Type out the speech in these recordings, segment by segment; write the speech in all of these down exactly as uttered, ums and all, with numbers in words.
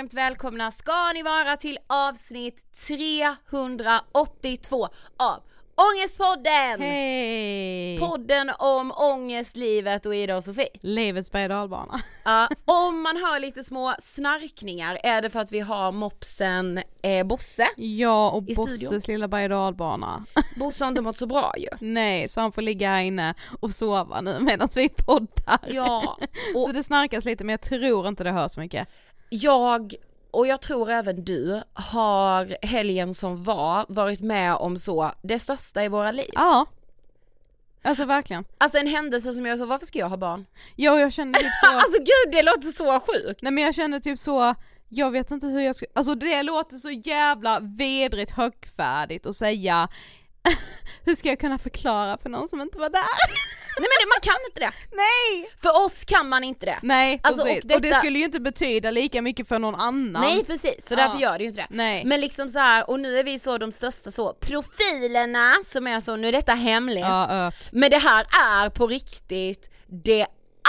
varmt välkomna ska ni vara till avsnitt trehundraåttiotvå av Ångestpodden! Hej! Podden om ångest, livet och Ida och Sofie. Livets berg- och dalbana. Ja, om man hör lite små snarkningar är det för att vi har mopsen eh, Bosse. Ja, och i Bosses studion. lilla berg- och dalbana. Bosse har inte mått så bra ju. Nej, så han får ligga här inne och sova nu medan vi poddar. Ja, och så det snarkas lite, men jag tror inte det hörs så mycket. jag och jag tror även du har helgen som var varit med om så det största i våra liv. Ja. Alltså verkligen. Alltså en händelse som jag så, varför ska jag ha barn? Ja, jag kände typ så. Alltså gud, det låter så sjukt. Nej, men jag kände typ så. Jag vet inte hur jag ska. Alltså det låter så jävla vedrigt högfärdigt att säga. Hur ska jag kunna förklara för någon som inte var där? Nej, men det, man kan inte det. Nej! För oss kan man inte det. Nej, Alltså, precis. och detta- Och det skulle ju inte betyda lika mycket för någon annan. Nej, precis. Så Ja. därför gör det ju inte det. Nej. Men liksom så här, och nu är vi så de största så profilerna som är så, nu är detta hemligt. Ja, uh. Men det här är på riktigt det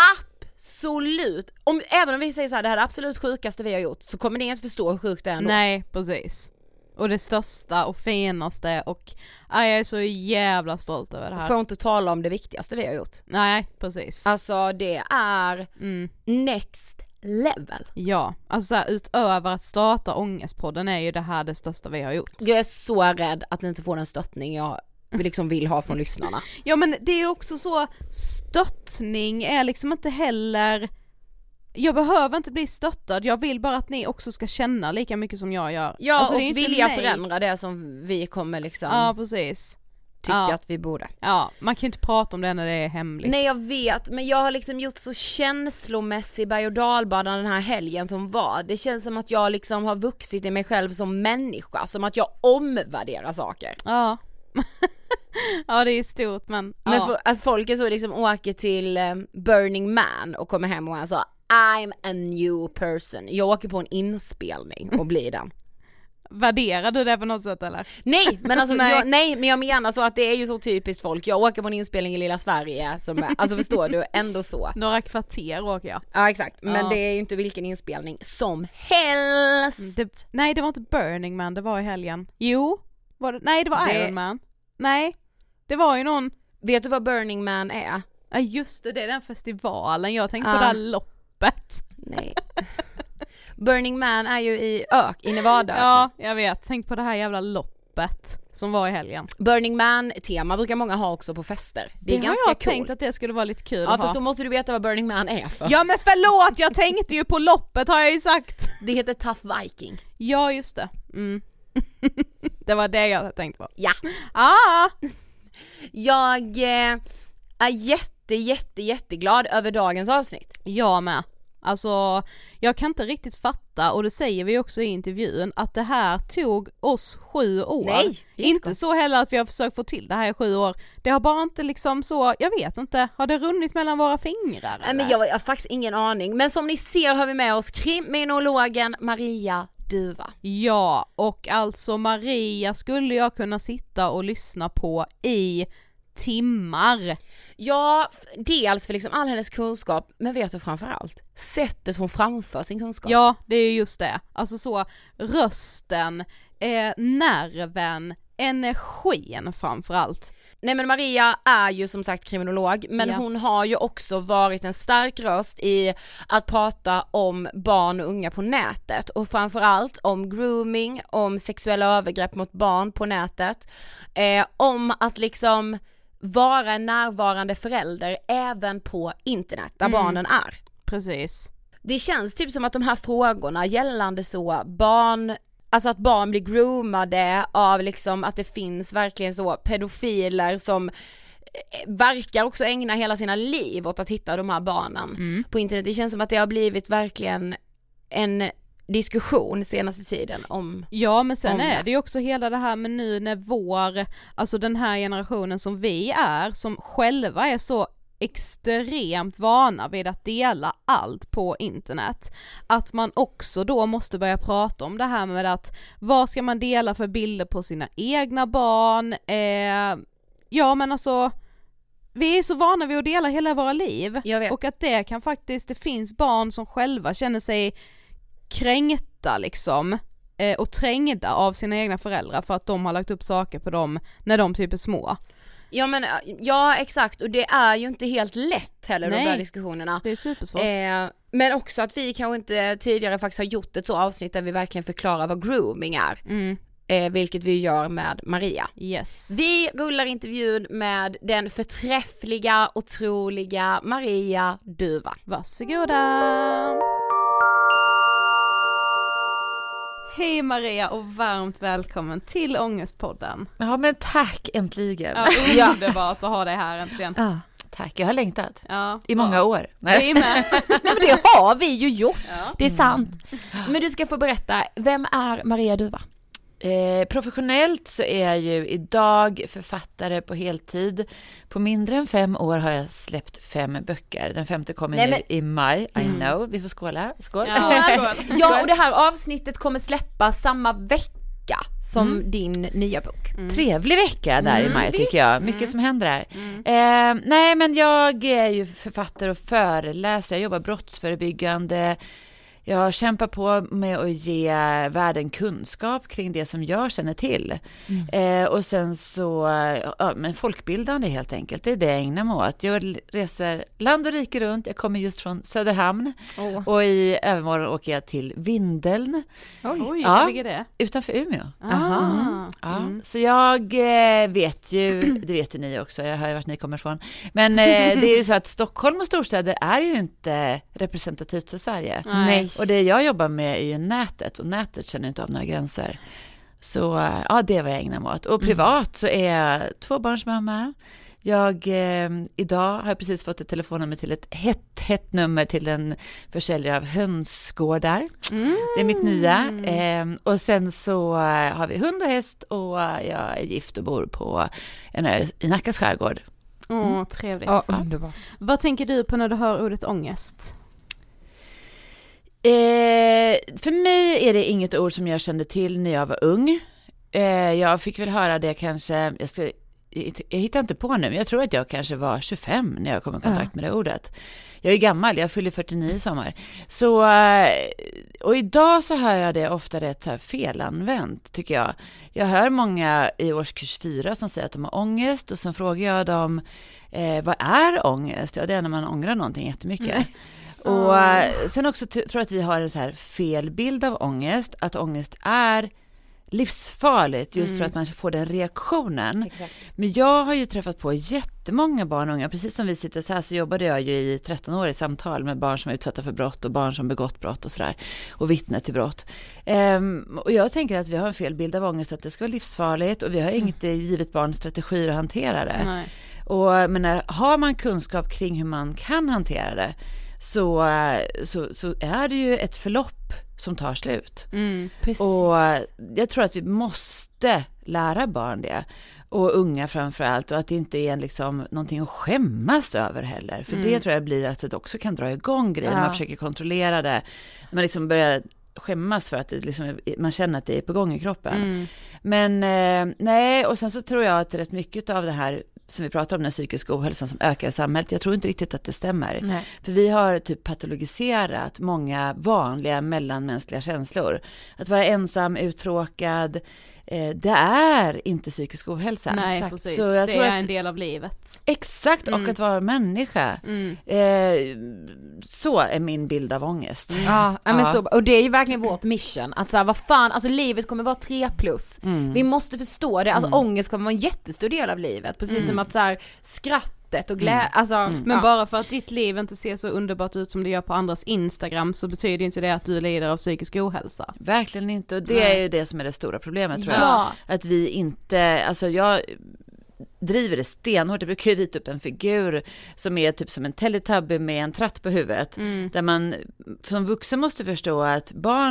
absolut, om, även om vi säger så här, det här är det absolut sjukaste vi har gjort, så kommer ni inte förstå hur sjukt det är ändå. Nej, precis. Och det största och finaste och aj, jag är så jävla stolt över det här. Får inte tala om det viktigaste vi har gjort. Nej, precis. Alltså det är Mm. next level. Ja, alltså så här, utöver att starta Ångestpodden är ju det här det största vi har gjort. Jag är så rädd att ni inte får den stöttning jag liksom vill ha från lyssnarna. Ja, men det är också så, stöttning är liksom inte heller, jag behöver inte bli stöttad, jag vill bara att ni också ska känna lika mycket som jag gör. Ja, alltså, och det är inte vilja mig. förändra det som vi kommer liksom Ja, precis. tycka Ja. att vi borde. Ja, man kan ju inte prata om det när det är hemligt. Nej, jag vet, men jag har liksom gjort så känslomässig berg- och dalbana den här helgen som var. Det känns som att jag liksom har vuxit i mig själv som människa, som att jag omvärderar saker. Ja. Ja, det är stort, men Men ja. för, att folk är så liksom åker till eh, Burning Man och kommer hem och är så I'm a new person. Jag åker på en inspelning och blir den. Värderar du det på något sätt eller? Nej, men alltså Nej. jag, nej, men jag menar så att det är ju så typiskt folk. Jag åker på en inspelning i lilla Sverige som är, alltså förstår du, ändå så. Några kvarter åker jag. Ja, exakt, men Ja. det är ju inte vilken inspelning som helst. Det, nej, det var inte Burning Man, det var i helgen. Jo, var det, nej det var Det- Iron Man. Nej, det var ju någon. Vet du vad Burning Man är? Ja, just det, det är den festivalen. Jag tänkte Ja. på det här loppet. Nej. Burning Man är ju i Ök, i Nevada. Ja, jag vet. Tänk på det här jävla loppet som var i helgen. Burning Man-tema brukar många ha också på fester. Det är det ganska har jag coolt. tänkt att det skulle vara lite kul Ja, att fast ha. då måste du veta vad Burning Man är för. Ja, men förlåt, jag tänkte ju på loppet har jag ju sagt. Det heter Tough Viking. Ja, just det. Mm. Det var det jag tänkte på. Ja. Ah! Jag eh, är jätte, jätte, jätteglad över dagens avsnitt. Jag med. Alltså, jag kan inte riktigt fatta, och det säger vi också i intervjun, att det här tog oss sju år. Nej, inte gott. så heller att vi har försökt få till det här i sju år. Det har bara inte liksom så, jag vet inte, har det runnit mellan våra fingrar? Nej, men eller? jag, jag har faktiskt ingen aning. Men som ni ser har vi med oss kriminologen Maria Duva. Ja, och alltså Maria skulle jag kunna sitta och lyssna på i timmar. Ja, f- dels för liksom all hennes kunskap, men vet du framförallt sättet hon framför sin kunskap. Ja, det är just det. Alltså så, rösten, eh, nerven, energin framförallt. Nej, men Maria är ju som sagt kriminolog, men Ja. hon har ju också varit en stark röst i att prata om barn och unga på nätet, och framförallt om grooming, om sexuella övergrepp mot barn på nätet, eh, om att liksom vara en närvarande förälder även på internet där Mm. barnen är. Precis. Det känns typ som att de här frågorna gällande så barn, alltså att barn blir groomade av liksom att det finns verkligen så pedofiler som eh, verkar också ägna hela sina liv åt att hitta de här barnen Mm. på internet. Det känns som att det har blivit verkligen en diskussion senaste tiden om... Ja, men sen om är det. det ju också hela det här med nu när vår, alltså den här generationen som vi är, som själva är så extremt vana vid att dela allt på internet, att man också då måste börja prata om det här med att vad ska man dela för bilder på sina egna barn, eh, ja men alltså vi är så vana vid att dela hela våra liv, Jag vet. och att det kan faktiskt, det finns barn som själva känner sig kränkta liksom eh, och trängda av sina egna föräldrar för att de har lagt upp saker på dem när de typ är små. Ja men ja exakt, och det är ju inte helt lätt heller Nej, de där diskussionerna. Det är supersvårt. Eh, men också att vi kanske inte tidigare faktiskt har gjort ett så avsnitt där vi verkligen förklarar vad grooming är. Mm. Eh, vilket vi gör med Maria. Yes. Vi rullar intervjun med den förträffliga, otroliga Maria Duva. Varsågoda! Hej Maria och varmt välkommen till Ångestpodden. Ja men tack, äntligen. Ja, underbart att ha dig här äntligen. Ja, tack, jag har längtat ja, i många ja. år. Nej, men. Nej men det har vi ju gjort, Ja. det är sant. Men du ska få berätta, vem är Maria Duva? Eh, professionellt så är jag ju idag författare på heltid. På mindre än fem år har jag släppt fem böcker. Den femte kommer Nej, nu men... i maj. I Mm. know, vi får skåla. Skål. Ja, skål. Ja, och det här avsnittet kommer släppa samma vecka som Mm. din nya bok. Mm. Trevlig vecka där Mm, i maj visst. tycker jag. Mycket som händer där. Mm. Eh, nej men jag är ju författare och föreläsare. Jag jobbar brottsförebyggande. Jag kämpar på med att ge världen kunskap kring det som jag känner till. Mm. Eh, och sen så, ja, men folkbildande helt enkelt, det är det jag ägnar mig åt. Jag reser land och rike runt, jag kommer just från Söderhamn. Oh. Och i övermorgon åker jag till Vindeln, Oj, Oj Ja. var ligger det? utanför Umeå. Aha. Ja, Mm. så jag eh, vet ju, det vet ju ni också, jag har ju vart ni kommer ifrån. Men eh, det är ju så att Stockholm och storstäder är ju inte representativt för Sverige. Nej. Och det jag jobbar med är ju nätet, och nätet känner inte av några gränser. Så ja, det är vad jag ägnar mig åt. Och privat så är jag tvåbarnsmamma. Jag, eh, idag har jag precis fått ett telefonnummer till ett hett, hett nummer till en försäljare av hönsgårdar. Mm. Det är mitt nya. Eh, och sen så eh, har vi hund och häst, och jag är gift och bor på en ö i Nackas skärgård. Åh, trevligt. Ja, underbart. Vad tänker du på när du hör ordet ångest? Eh, för mig är det inget ord som jag kände till när jag var ung. Eh, jag fick väl höra det kanske, jag, ska, jag hittar inte på nu, men jag tror att jag kanske var tjugofem när jag kom i kontakt med det ordet. Jag är gammal, jag fyller fyrtionio i sommar. Så, och idag så hör jag det ofta rätt så här felanvänt, tycker jag. Jag hör många i årskurs fyra som säger att de har ångest, och så frågar jag dem, eh, vad är ångest? Ja, det är när man ångrar någonting jättemycket. Mm. Och mm. sen också t- tror jag att vi har en så här felbild av ångest, att ångest är livsfarligt just mm. för att man får den reaktionen. Exakt. Men jag har ju träffat på jättemånga barn och unga, precis som vi sitter så här så jobbade jag ju i tretton år i samtal med barn som är utsatta för brott och barn som begått brott och sådär, och vittne till brott. Um, och jag tänker att vi har en fel bild av ångest, att det ska vara livsfarligt, och vi har mm. inget givet barn strategier att hantera det. Nej. Och men har man kunskap kring hur man kan hantera det, så, så, så är det ju ett förlopp som tar slut. Mm, och jag tror att vi måste lära barn det, och unga framförallt, och att det inte är liksom någonting att skämmas över heller. För mm. det tror jag blir att det också kan dra igång grejer, ja. När man försöker kontrollera det. När man liksom börjar skämmas för att det liksom, man känner att det är på gång i kroppen. Mm. Men eh, nej, och sen så tror jag att rätt mycket av det här som vi pratar om, den psykiska ohälsan som ökar i samhället, jag tror inte riktigt att det stämmer. Nej. För vi har typ patologiserat många vanliga mellanmänskliga känslor. Att vara ensam, uttråkad, eh, det är inte psykisk ohälsa. Nej, exakt. Precis. Så jag det tror är att, en del av livet. Exakt, och mm. att vara människa. Mm. Eh, så är min bild av ångest. Mm. Ja, ja. Men så, och det är ju verkligen vårt mission. Att så här, vad fan, alltså livet kommer vara tre plus. Mm. Vi måste förstå det. Alltså mm. ångest kommer vara en jättestor del av livet. Precis mm. som att så här, skrattet och glädje. Mm. Alltså, mm. Men ja. Bara för att ditt liv inte ser så underbart ut som det gör på andras Instagram, så betyder inte det att du lider av psykisk ohälsa. Verkligen inte. Och det Nej. är ju det som är det stora problemet, tror ja. jag. Att vi inte, alltså jag driver det stenhårt. Jag brukar ju rita upp en figur som är typ som en Teletubby med en tratt på huvudet. Mm. Där man som vuxen måste förstå att barns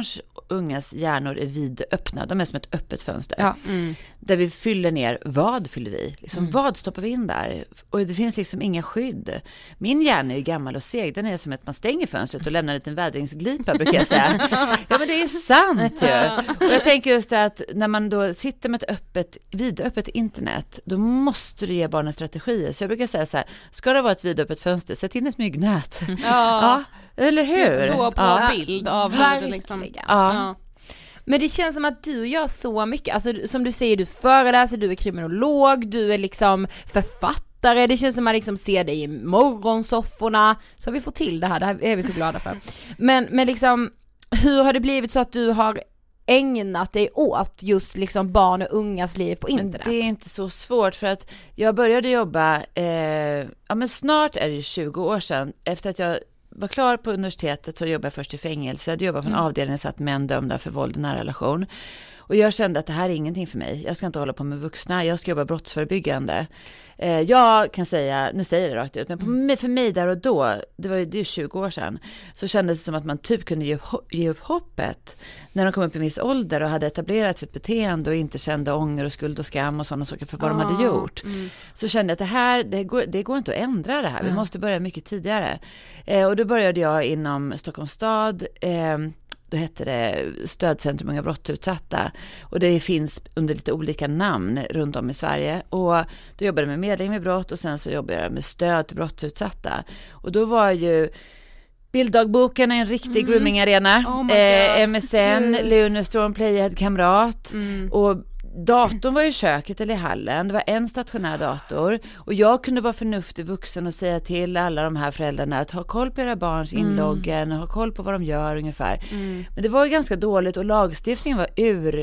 ungas hjärnor är vidöppna. De är som ett öppet fönster. Ja. Mm. Där vi fyller ner, vad fyller vi? Liksom, Mm. Vad stoppar vi in där? Och det finns liksom inga skydd. Min hjärna är ju gammal och seg. Den är som att man stänger fönstret och lämnar en liten vädringsglipa, brukar jag säga. Ja, men det är ju sant ju. Och jag tänker just det att när man då sitter med ett öppet, vidöppet internet, då måste du ge barnen strategier. Så jag brukar säga så här, ska det vara ett vidöppet fönster, sätt in ett myggnät. Ja, Ja, eller hur? det är en så bra Ja. bild av hur det Verkligen. liksom... Ja. Ja. Men det känns som att du gör så mycket, alltså som du säger, du föreläser, du är kriminolog, du är liksom författare, det känns som att man liksom ser dig i morgonsofforna, så har vi fått till det här, det här är vi så glada för. Men, men liksom, hur har det blivit så att du har ägnat dig åt just liksom barn och ungas liv på internet? Men det är inte så svårt, för att jag började jobba, eh, ja men snart är det tjugo år sedan, efter att jag var klar på universitetet så jobbade jag först i fängelse. Jag jobbade på en mm. avdelning satt män dömda för våld i nära relation. Och jag kände att det här är ingenting för mig. Jag ska inte hålla på med vuxna. Jag ska jobba brottsförebyggande. Eh, jag kan säga, nu säger jag det rakt ut, men på mig, för mig där och då, det var ju det är tjugo år sedan, så kändes det som att man typ kunde ge, ge upp hoppet när de kom upp i en viss ålder och hade etablerat sitt beteende och inte kände ånger och skuld och skam och sådana saker för vad ah, de hade gjort. Mm. Så kände jag att det här, det går, det går inte att ändra det här. Vi mm. måste börja mycket tidigare. Eh, och då började jag inom Stockholms stad, eh, då hette det Stödcentrum unga brottsutsatta, och det finns under lite olika namn runt om i Sverige, och då jobbade jag med medling med brott och sen så jobbade jag med stöd till brottsutsatta, och då var ju bilddagboken en riktig mm. groomingarena, oh eh, M S N, mm. Lunarstorm, Playhead, Kamrat mm. och datorn var i köket eller i hallen. Det var en stationär dator. Och jag kunde vara förnuftig vuxen och säga till alla de här föräldrarna att ha koll på era barns inloggen, mm. ha koll på vad de gör ungefär. Mm. Men det var ju ganska dåligt och lagstiftningen var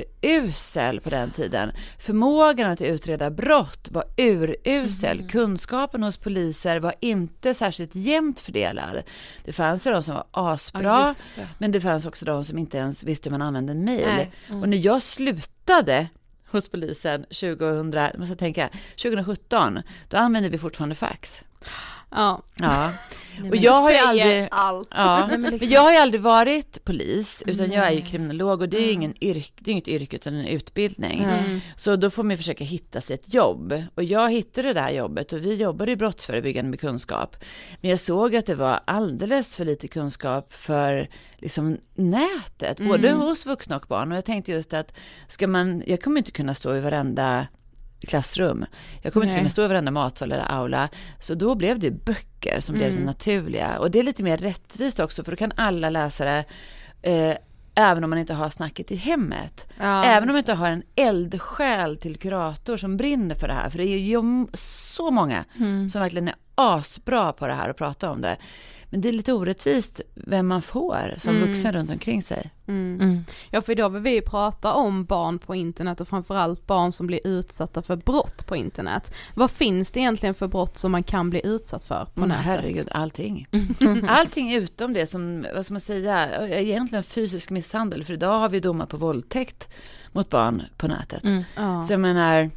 urusel på den tiden. Förmågan att utreda brott var urusel. Mm. Kunskapen hos poliser var inte särskilt jämnt fördelad. Det fanns ju de som var asbra, ja, det. Men det fanns också de som inte ens visste hur man använde en mail. Mm. Och när jag slutade hos polisen tjugohundra, måste jag tänka, tjugosjutton, då använde vi fortfarande fax. Ja. Ja. Och jag har ju aldrig allt. Ja, men jag har ju aldrig varit polis, utan jag är ju kriminolog, och det är ju ingen yrke, det är inget yrke utan en utbildning. Mm. Så då får man försöka hitta sig ett jobb. Och jag hittade det här jobbet, och vi jobbade i brottsförebyggande med kunskap. Men jag såg att det var alldeles för lite kunskap för liksom nätet, mm. både hos vuxna och barn. Och jag tänkte just att ska man, jag kommer inte kunna stå i varenda klassrum. Jag kommer Nej. inte kunna stå i varenda matsal eller aula. Så då blev det böcker som mm. blev det naturliga. Och det är lite mer rättvist också, för då kan alla läsa det eh, även om man inte har snacket i hemmet. Ja, även om man inte har en eldsjäl till kurator som brinner för det här. För det är ju så många mm. som verkligen är asbra på det här och prata om det. Men det är lite orättvist vem man får som mm. vuxen runt omkring sig. Mm. Mm. Ja, för idag vill vi prata om barn på internet, och framförallt barn som blir utsatta för brott på internet. Vad finns det egentligen för brott som man kan bli utsatt för på mm, nätet? Herregud, allting. Allting utom det som, vad ska man säga, egentligen fysisk misshandel. För idag har vi domar på våldtäkt mot barn på nätet. Mm. Ja. Så jag menar...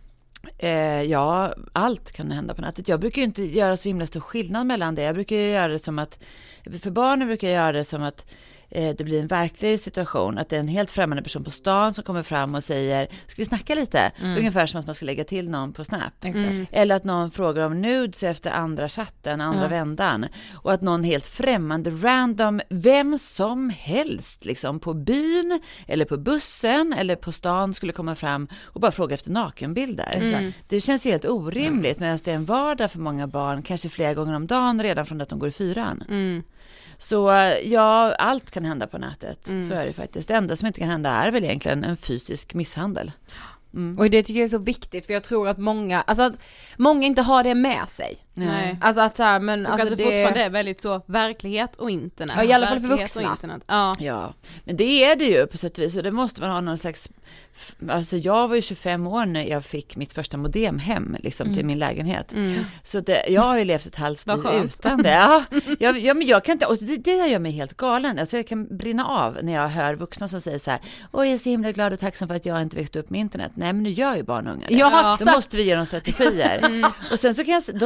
Eh, ja, allt kan hända på nätet. Jag brukar ju inte göra så himla stor skillnad mellan det. Jag brukar ju göra det som att, för barnen brukar jag göra det som att eh, det blir en verklig situation. Att det är en helt främmande person på stan som kommer fram och säger, ska vi snacka lite? Mm. Ungefär som att man ska lägga till någon på Snap. Mm. Eller att någon frågar om nudes efter andra chatten, andra mm. vändan. Och att någon helt främmande, random, vem som helst liksom på byn eller på bussen eller på stan skulle komma fram och bara fråga efter nakenbilder. Mm. Det känns ju helt orimligt, mm. medan det är en vardag för många barn, kanske flera gånger om dagen redan från att de går i fyran. Mm. Så ja, allt kan hända på nätet. Mm. Så är det faktiskt. Det enda som inte kan hända är väl egentligen en fysisk misshandel. Mm. Och det tycker jag är så viktigt, för jag tror att många, alltså att många inte har det med sig. Nej. Alltså att så här, men och alltså att det, det fortfarande är väldigt så verklighet och internet. Ja, i alla fall för vuxna. Ja. ja, men det är det ju på sätt och vis, och det måste man ha någon slags, alltså jag var ju tjugofem år när jag fick mitt första modem hem liksom mm. till min lägenhet. Mm. Så det, jag har ju levt ett halvt liv utan det. Ja, jag, ja, men jag kan inte, och det, det gör mig helt galen. Alltså jag kan brinna av när jag hör vuxna som säger så här: åh, jag är så himla glad och tacksam för att jag inte växte upp med internet. Nej, men nu gör ju barn och unga det. Ja, då måste vi ge dem strategier. Mm. Och sen så kan jag, de säger så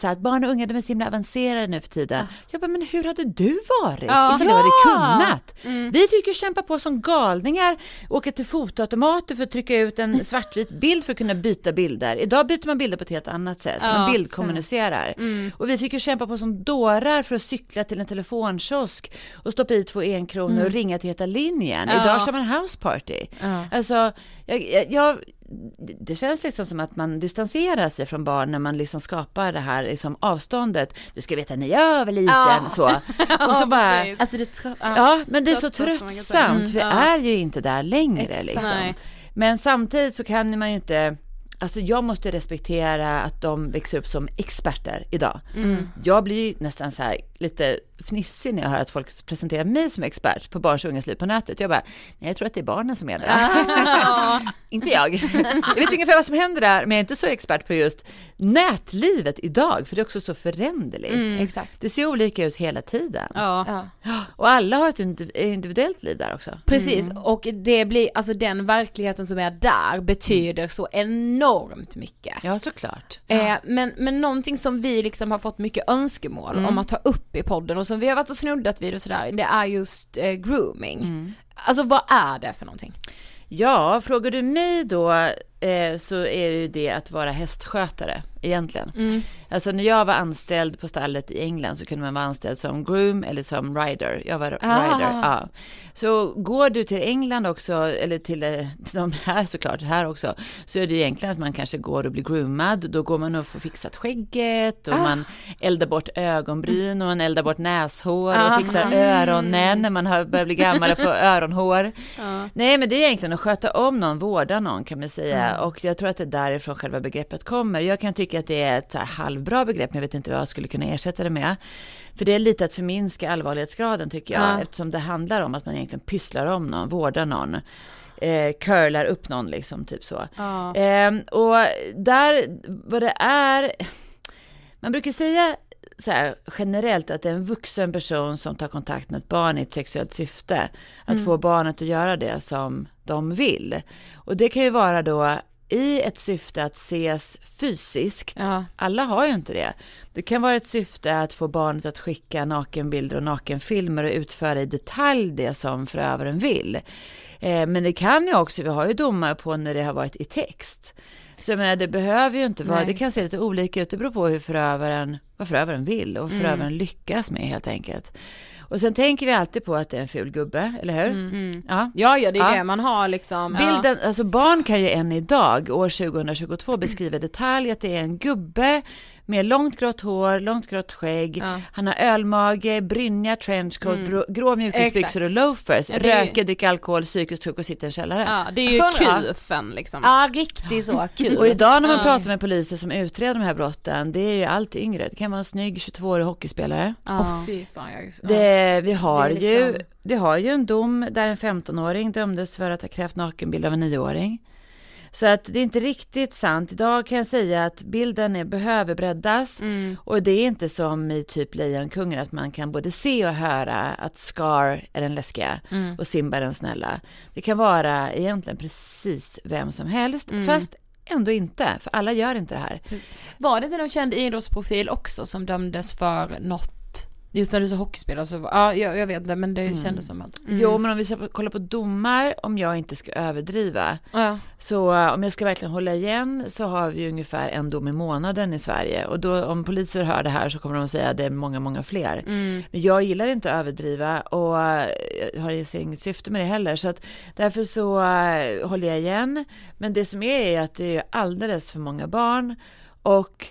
så här, att barn och unga, de är så himla avancerade nu för tiden. Ja. Jag bara, men hur hade du varit ja. ifall du hade kunnat? Mm. Vi fick ju kämpa på som galningar, åka till fotoautomater för att trycka ut en svartvit bild för att kunna byta bilder. Idag byter man bilder på ett helt annat sätt. Ja, man bildkommunicerar. Mm. Och vi fick ju kämpa på som dårar för att cykla till en telefonkiosk och stoppa i två en kronor mm. och ringa till Heta linjen. Ja. Idag kör man house party. Ja. Alltså, jag, jag, jag, det känns liksom som att man distanserar sig från barn när man liksom skapar det här liksom avståndet. Du ska veta när jag var liten. Ja. Så. Och så bara, alltså det trött, ja. ja, men det är så tröttsamt. Mm, vi ja. är ju inte där längre. Liksom. Men samtidigt så kan man ju inte... Alltså jag måste respektera att de växer upp som experter idag. Mm. Jag blir nästan så här lite fnissig när jag hör att folk presenterar mig som expert på barns och ungas liv på nätet. Jag bara, nej, jag tror att det är barnen som är det. Ah. Inte jag. Jag vet ungefär vad som händer där, men jag är inte så expert på just nätlivet idag, för det är också så föränderligt. Mm, exakt. Det ser olika ut hela tiden. Ja. Ja. Och alla har ett individuellt liv där också. Precis, mm. och det blir, alltså den verkligheten som är där betyder mm. så enormt mycket. Ja, såklart. Eh, men, men någonting som vi liksom har fått mycket önskemål mm. om att ta upp i podden och som vi har varit och snuddat vid och sådär, det är just eh, grooming. Mm. Alltså vad är det för någonting? Ja, frågar du mig då eh, så är det ju det att vara hästskötare egentligen. Mm. Alltså när jag var anställd på stallet i England så kunde man vara anställd som groom eller som rider. Jag var ah. rider, ja. Så går du till England också, eller till, till de här såklart, här också, så är det egentligen att man kanske går och blir groomad. Då går man och får fixat skägget och ah. man eldar bort ögonbryn och man eldar bort näshår ah. och fixar öronen när man har börjat bli gammal och får öronhår. Ah. Nej, men det är egentligen att sköta om någon, vårda någon kan man säga. Mm. Och jag tror att det är därifrån själva begreppet kommer. Jag kan tycka att det är ett så här halvbra begrepp, men jag vet inte vad jag skulle kunna ersätta det med. För det är lite att förminska allvarlighetsgraden tycker jag, ja. Eftersom det handlar om att man egentligen pysslar om någon, vårdar någon, eh, curlar upp någon liksom, typ så. Ja. Eh, och där, vad det är, man brukar säga så här, generellt att det är en vuxen person som tar kontakt med ett barn i ett sexuellt syfte. Att mm. få barnet att göra det som de vill. Och det kan ju vara då i ett syfte att ses fysiskt. Ja. Alla har ju inte det. Det kan vara ett syfte att få barnet att skicka nakenbilder och nakenfilmer och utföra i detalj det som förövaren vill. Eh, men det kan ju också, vi har ju domar på när det har varit i text. Så jag menar, det behöver ju inte vara, Nej. Det kan se lite olika ut, det beror på hur förövaren, vad förövaren vill och vad förövaren mm. lyckas med helt enkelt. Och sen tänker vi alltid på att det är en ful gubbe, eller hur? Mm. Ja. ja, ja, det är ja. det man har liksom. Bilden, ja. alltså barn kan ju än idag, år tjugohundratjugotvå, beskriva detalj att det är en gubbe med långt grått hår, långt grått skägg. Ja. Han har ölmage, brynja, trenchcoat, mm. grå mjukisbyxor och loafers. Ja, röker, dricker alkohol, psykiskt sjuk och sitter i en källare. Ja, det är ju kufen liksom. Ja, riktigt så. Kul. Och idag när man pratar med poliser som utreder de här brotten, det är ju allt yngre. Det kan vara en snygg tjugotvåårig hockeyspelare. Ja. Oh, fy fan, jag... det, vi, har det liksom... ju, vi har ju en dom där en femtonåring dömdes för att ha krävt nakenbild av en nioåring. Så att det är inte riktigt sant. Idag kan jag säga att bilden är, behöver breddas. Mm. Och det är inte som i typ Lejonkungen att man kan både se och höra att Scar är den läskiga mm. och Simba är den snälla. Det kan vara egentligen precis vem som helst. Mm. Fast ändå inte, för alla gör inte det här. Var det inte någon känd idrottsprofil också som dömdes för något? Just när du sa hockeyspelare så ja, jag, jag vet det, men det mm. kändes som att mm. Jo, men om vi ska kolla på domar, om jag inte ska överdriva ja. Så om jag ska verkligen hålla igen så har vi ungefär en dom i månaden i Sverige, och då om poliser hör det här så kommer de att säga att det är många, många fler mm. men jag gillar inte att överdriva och jag har inget syfte med det heller, så att därför så uh, håller jag igen, men det som är är att det är alldeles för många barn, och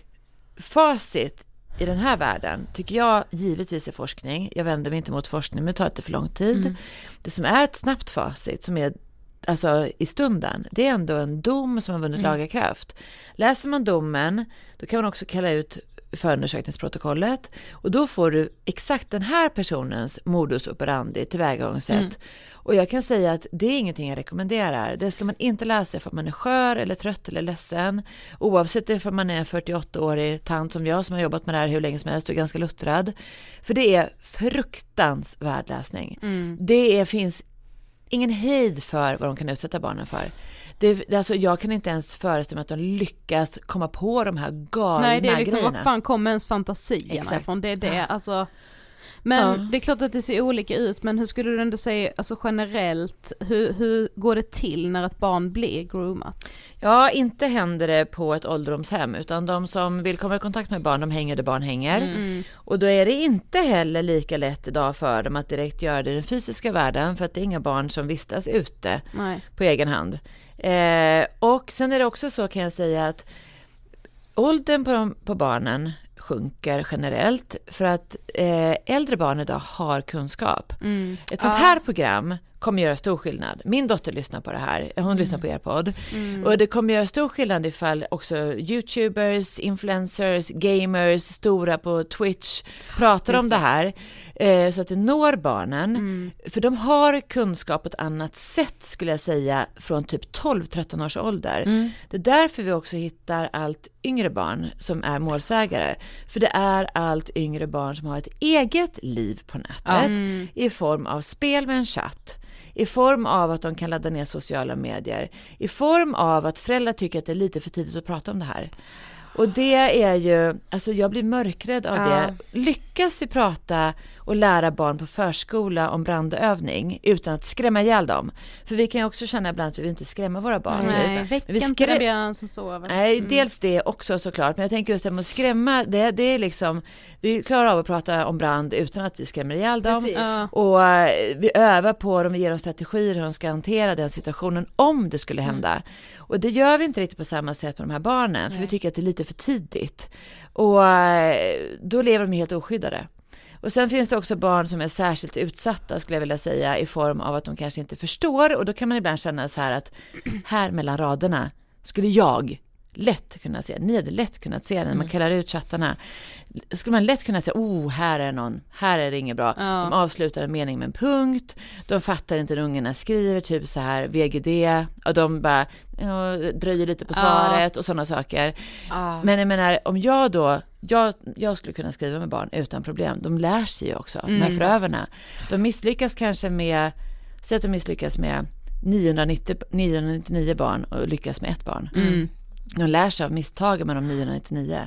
facit i den här världen tycker jag givetvis är forskning. Jag vänder mig inte mot forskning, men det tar inte för lång tid. Mm. Det som är ett snabbt facit som är alltså i stunden, det är ändå en dom som har vunnit mm. laga kraft. Läser man domen, då kan man också kalla ut förundersökningsprotokollet, och då får du exakt den här personens modus operandi, tillvägagångssätt. Mm. Och jag kan säga att det är ingenting jag rekommenderar. Det ska man inte läsa för att man är skör eller trött eller ledsen. Oavsett ifall man är en fyrtioåttaårig tant som jag som har jobbat med det här hur länge som helst och är ganska luttrad. För det är fruktansvärd läsning. Mm. Det är, finns ingen hejd för vad de kan utsätta barnen för. Det, alltså, jag kan inte ens föreställa mig att de lyckas komma på de här galna grejerna. Nej, det är liksom, grejerna. Vad fan kommer ens fantasierna ifrån? Det är det, alltså... Men ja. Det är klart att det ser olika ut, men hur skulle du ändå säga, alltså generellt, hur, hur går det till när ett barn blir groomat? Ja, inte händer det på ett ålderdomshem, utan de som vill komma i kontakt med barn, de hänger där barn hänger. Mm. Och då är det inte heller lika lätt idag för dem att direkt göra det i den fysiska världen, för att det är inga barn som vistas ute Nej. På egen hand. Eh, och sen är det också så, kan jag säga, att åldern på, de, på barnen sjunker generellt för att eh, äldre barn idag har kunskap. Mm. Ett sånt här ah. program kommer göra stor skillnad. Min dotter lyssnar på det här. Hon mm. lyssnar på er podd. Mm. Och det kommer göra stor skillnad ifall också YouTubers, influencers, gamers, stora på Twitch pratar Just om det, det här. Eh, så att det når barnen. Mm. För de har kunskap på ett annat sätt, skulle jag säga, från typ tolv tretton års ålder. Mm. Det är därför vi också hittar allt yngre barn som är målsägare. För det är allt yngre barn som har ett eget liv på nätet mm. i form av spel med en chatt. I form av att de kan ladda ner sociala medier. I form av att föräldrar tycker att det är lite för tidigt att prata om det här. Och det är ju, alltså jag blir mörkrädd av ja. det. Lyckas vi prata och lära barn på förskola om brandövning utan att skrämma ihjäl dem? För vi kan ju också känna ibland att vi inte skrämmer våra barn. Nej, väck vi inte den björn som sover. Nej, mm. dels det också såklart. Men jag tänker just det med att skrämma, det, det är liksom, vi klarar av att prata om brand utan att vi skrämmer ihjäl dem. Ja. Och uh, vi övar på dem, vi ger dem strategier hur de ska hantera den situationen om det skulle hända. Mm. Och det gör vi inte riktigt på samma sätt med de här barnen. För Nej. vi tycker att det är lite för tidigt. Och uh, då lever de helt oskyddade. Och sen finns det också barn som är särskilt utsatta, skulle jag vilja säga, i form av att de kanske inte förstår. Och då kan man ibland känna så här att här mellan raderna skulle jag lätt kunna se, ni hade lätt kunnat se när man mm. kallar ut chattarna, skulle man lätt kunna säga, oh, här är någon, här är det inget bra. Ja. De avslutar en mening med en punkt, de fattar inte när ungarna skriver typ så här V G D, och de bara ja, dröjer lite på svaret ja. och sådana saker. Ja. Men jag menar, om jag då jag, jag skulle kunna skriva med barn utan problem, de lär sig ju också, mm. de här förövarna. De misslyckas kanske med, säg att de misslyckas med niohundranittio, niohundranittionio barn och lyckas med ett barn. Mm. De lär sig av misstagen med de niohundranittionio.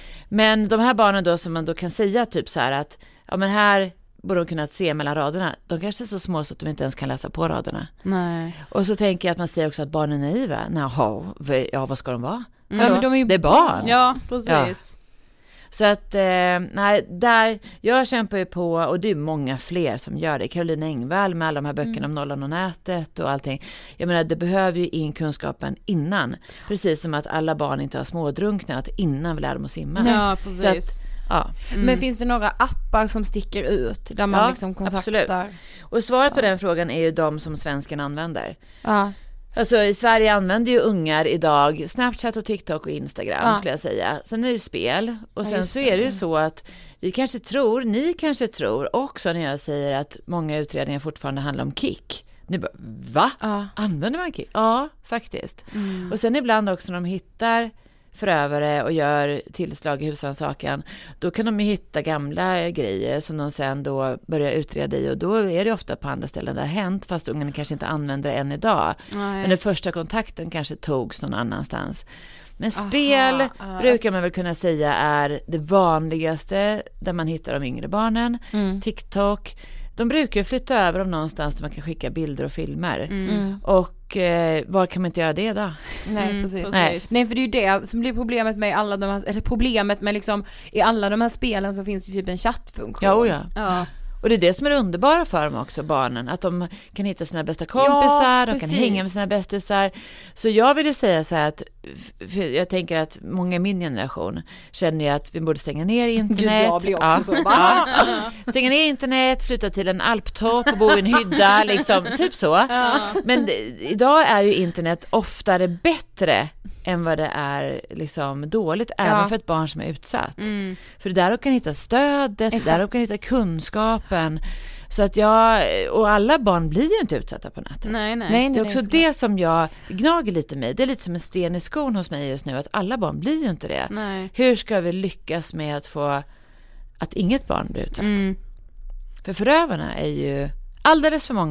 Men de här barnen då som man då kan säga typ så här att ja men här borde de kunna se mellan raderna. De kanske är så små så att de inte ens kan läsa på raderna. Nej. Och så tänker jag att man säger också att barnen är naiva. Naha, ja vad ska de vara? Mm. Ja, men de är ju... Det är barn. Ja, precis. Ja. Så att, eh, nej, där, jag kämpar ju på, och det är många fler som gör det. Caroline Engvall med alla de här böckerna mm. om nollan och nätet och allting. Jag menar, det behöver ju in kunskapen innan. Precis som att alla barn inte har smådrunknat innan vi lär dem att simma. Ja, precis. Så att, ja. Mm. Men finns det några appar som sticker ut där man ja, liksom kontaktar? Absolut. Och svaret ja. på den frågan är ju de som svensken använder. Ja. Alltså i Sverige använder ju ungar idag Snapchat och TikTok och Instagram ja. skulle jag säga. Sen är det ju spel och sen ja, så är det ju så att vi kanske tror, ni kanske tror också när jag säger att många utredningar fortfarande handlar om Kik. Ni bara, va? Ja. Använder man Kik? Ja, faktiskt. Mm. Och sen ibland också när de hittar förövare och gör tillslag i husrannsakan, då kan de ju hitta gamla grejer som de sen då börjar utreda i, och då är det ofta på andra ställen det har hänt, fast ungen kanske inte använder det än idag. Nej. Men den första kontakten kanske togs någon annanstans. Men spel aha, brukar man väl kunna säga är det vanligaste där man hittar de yngre barnen. Mm. TikTok, de brukar ju flytta över dem någonstans där man kan skicka bilder och filmer. Mm. Och eh, var kan man inte göra det då? Nej, mm, precis. Nej. Nej, för det är ju det som blir problemet med alla de här, eller problemet med liksom i alla de här spelen så finns det typ en chattfunktion. Ja, ja. ja. Och det är det som är underbara för dem också, barnen. Att de kan hitta sina bästa kompisar, ja, de kan hänga med sina bästisar. Så jag vill ju säga så här att, för jag tänker att många i min generation känner ju att vi borde stänga ner internet. Gud, jag blir också ja. så. Ja. Stänga ner internet, flytta till en alptopp och bo i en hydda, liksom, typ så. Ja. Men idag är ju internet oftare bättre än vad det är liksom dåligt, ja. även för ett barn som är utsatt. Mm. För det där de kan hitta stödet, Exakt. där de kan hitta kunskapen. Så att jag, och alla barn blir ju inte utsatta på nätet. Nej, nej. nej det är också nej, det som jag gnager lite med. Det är lite som en sten i skon hos mig just nu, att alla barn blir ju inte det. Nej. Hur ska vi lyckas med att få att inget barn blir utsatt? Mm. För förövarna är ju alldeles för många,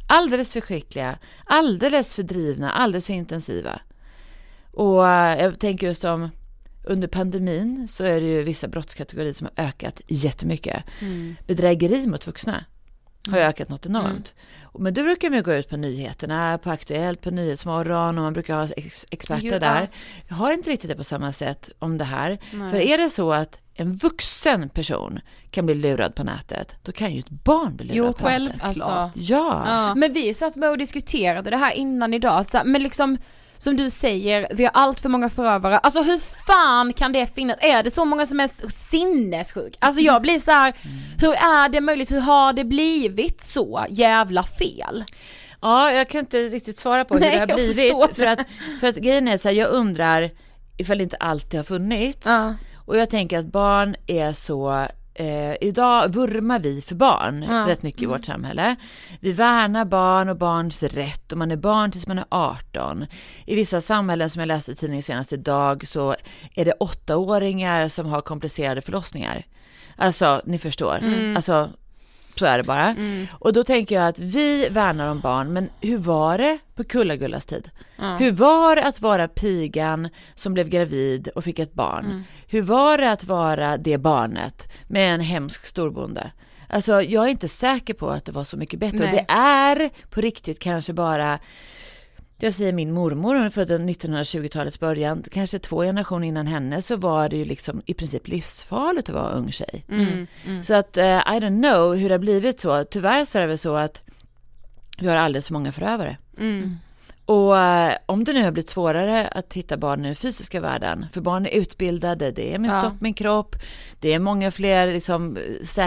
Alldeles för skickliga, alldeles för drivna, alldeles för intensiva. Och jag tänker just om under pandemin så är det ju vissa brottskategorier som har ökat jättemycket. Mm. Bedrägeri mot vuxna har ökat något enormt. Mm. Men då brukar man gå ut på nyheterna, på Aktuellt, på Nyhetsmorgon, och man brukar ha ex- experter jo, där. Jag har inte riktigt det på samma sätt om det här. Nej. För är det så att en vuxen person kan bli lurad på nätet, då kan ju ett barn bli lurad jo, på själv, nätet. alltså. Ja. ja. Men vi satt med och diskuterade det här innan idag. Men liksom, som du säger, vi har allt för många förövare. Alltså hur fan kan det finnas? Är det så många som är sinnessjuk? Alltså jag blir så här, mm. hur är det möjligt? Hur har det blivit så jävla fel? Ja, jag kan inte riktigt svara på hur Nej, det har blivit. För att, för att grejen är så här, jag undrar ifall det inte alltid har funnits. Ja. Och jag tänker att barn är så... Eh, idag vurmar vi för barn ja. rätt mycket i vårt samhälle. Vi värnar barn och barns rätt, och man är barn tills man är arton. I vissa samhällen, som jag läste i tidningen senast idag, så är det åttaåringar som har komplicerade förlossningar. Alltså, ni förstår. Mm. Alltså, så är det bara. Mm. Och då tänker jag att vi värnar om barn, men hur var det på Kulla-Gullas tid? Mm. Hur var det att vara pigan som blev gravid och fick ett barn? Mm. Hur var det att vara det barnet med en hemsk storbonde? Alltså, jag är inte säker på att det var så mycket bättre. Det är på riktigt kanske bara... Jag säger min mormor, hon är född nittonhundratjugotalets början, kanske två generationer innan henne, så var det ju liksom i princip livsfarligt att vara ung tjej. Mm, mm. Så att, uh, I don't know hur det har blivit så. Tyvärr så är det väl så att vi har alldeles för många förövare. Mm. Och uh, om det nu har blivit svårare att hitta barn i den fysiska världen, för barn är utbildade, det är med ja. stopp min kropp, det är många fler liksom,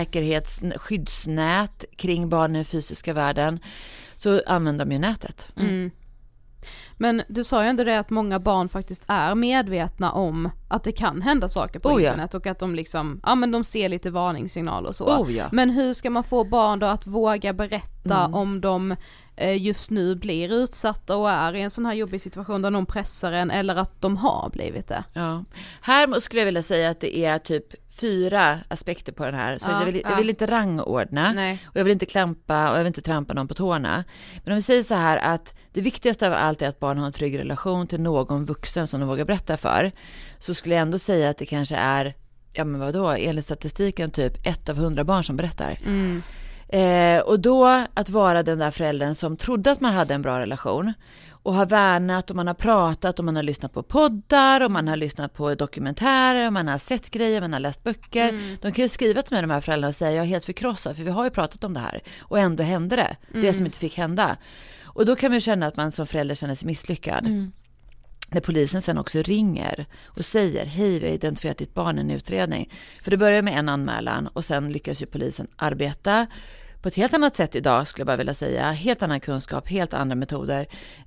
säkerhetsskyddsnät kring barn i den fysiska världen, så använder de ju nätet. Mm. Mm. Men du sa ju ändå det att många barn faktiskt är medvetna om att det kan hända saker på oh, internet ja. och att de liksom, ja men de ser lite varningssignaler och så. Oh, ja. Men hur ska man få barn då att våga berätta mm. om de eh, just nu blir utsatta och är i en sån här jobbig situation där någon pressar en, eller att de har blivit det? Ja. Här skulle jag vilja säga att det är typ fyra aspekter på den här. Så ja, jag, vill, ja. jag vill inte rangordna. Nej. Och jag vill inte klampa och jag vill inte trampa någon på tårna. Men om vi säger så här att det viktigaste av allt är att barn har en trygg relation till någon vuxen som de vågar berätta för. Så skulle jag ändå säga att det kanske är, ja men vadå, enligt statistiken typ ett av hundra barn som berättar. Mm. Eh, och då att vara den där föräldern som trodde att man hade en bra relation och har värnat och man har pratat och man har lyssnat på poddar och man har lyssnat på dokumentärer och man har sett grejer, man har läst böcker. Mm. De kan ju skriva till mig, de här föräldrarna, och säga jag är helt förkrossad för vi har ju pratat om det här och ändå hände det. Mm. Det som inte fick hända. Och då kan man ju känna att man som förälder känner sig misslyckad. Mm. När polisen sen också ringer och säger hej, vi har identifierat ditt barn i en utredning. För det börjar med en anmälan och sen lyckas ju polisen arbeta på ett helt annat sätt idag, skulle jag bara vilja säga. Helt annan kunskap, helt andra metoder.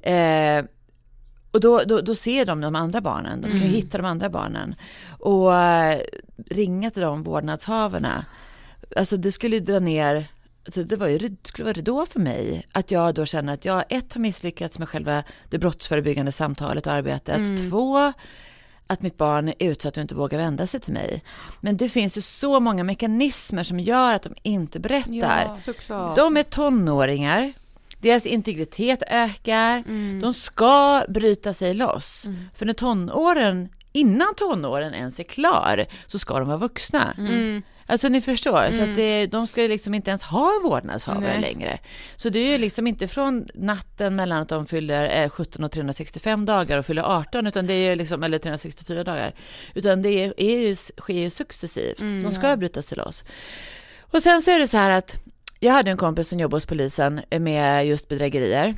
Eh, och då, då, då ser de de andra barnen. De kan mm. hitta de andra barnen. Och eh, ringa till de vårdnadshavarna. Alltså det skulle ju dra ner... Alltså det, var ju, det skulle vara ridå för mig att jag då känner att jag ett har misslyckats med själva det brottsförebyggande samtalet och arbetet. Mm. Två, att mitt barn är utsatt och inte vågar vända sig till mig. Men det finns ju så många mekanismer som gör att de inte berättar. Ja, såklart. De är tonåringar. Deras integritet ökar. Mm. De ska bryta sig loss. Mm. För när tonåren, innan tonåren ens är klar, så ska de vara vuxna. Mm. Alltså ni förstår, mm. så att det, de ska liksom inte ens ha vårdnadshavare Nej. längre. Så det är ju liksom inte från natten mellan att de fyller eh, sjutton och trehundrasextiofem dagar och fyller arton, utan det är ju liksom, eller trehundrasextiofyra dagar. Utan det är, är ju, sker ju successivt. Mm, de ska ja. bryta sig loss. Och sen så är det så här att jag hade en kompis som jobbade hos polisen med just bedrägerier.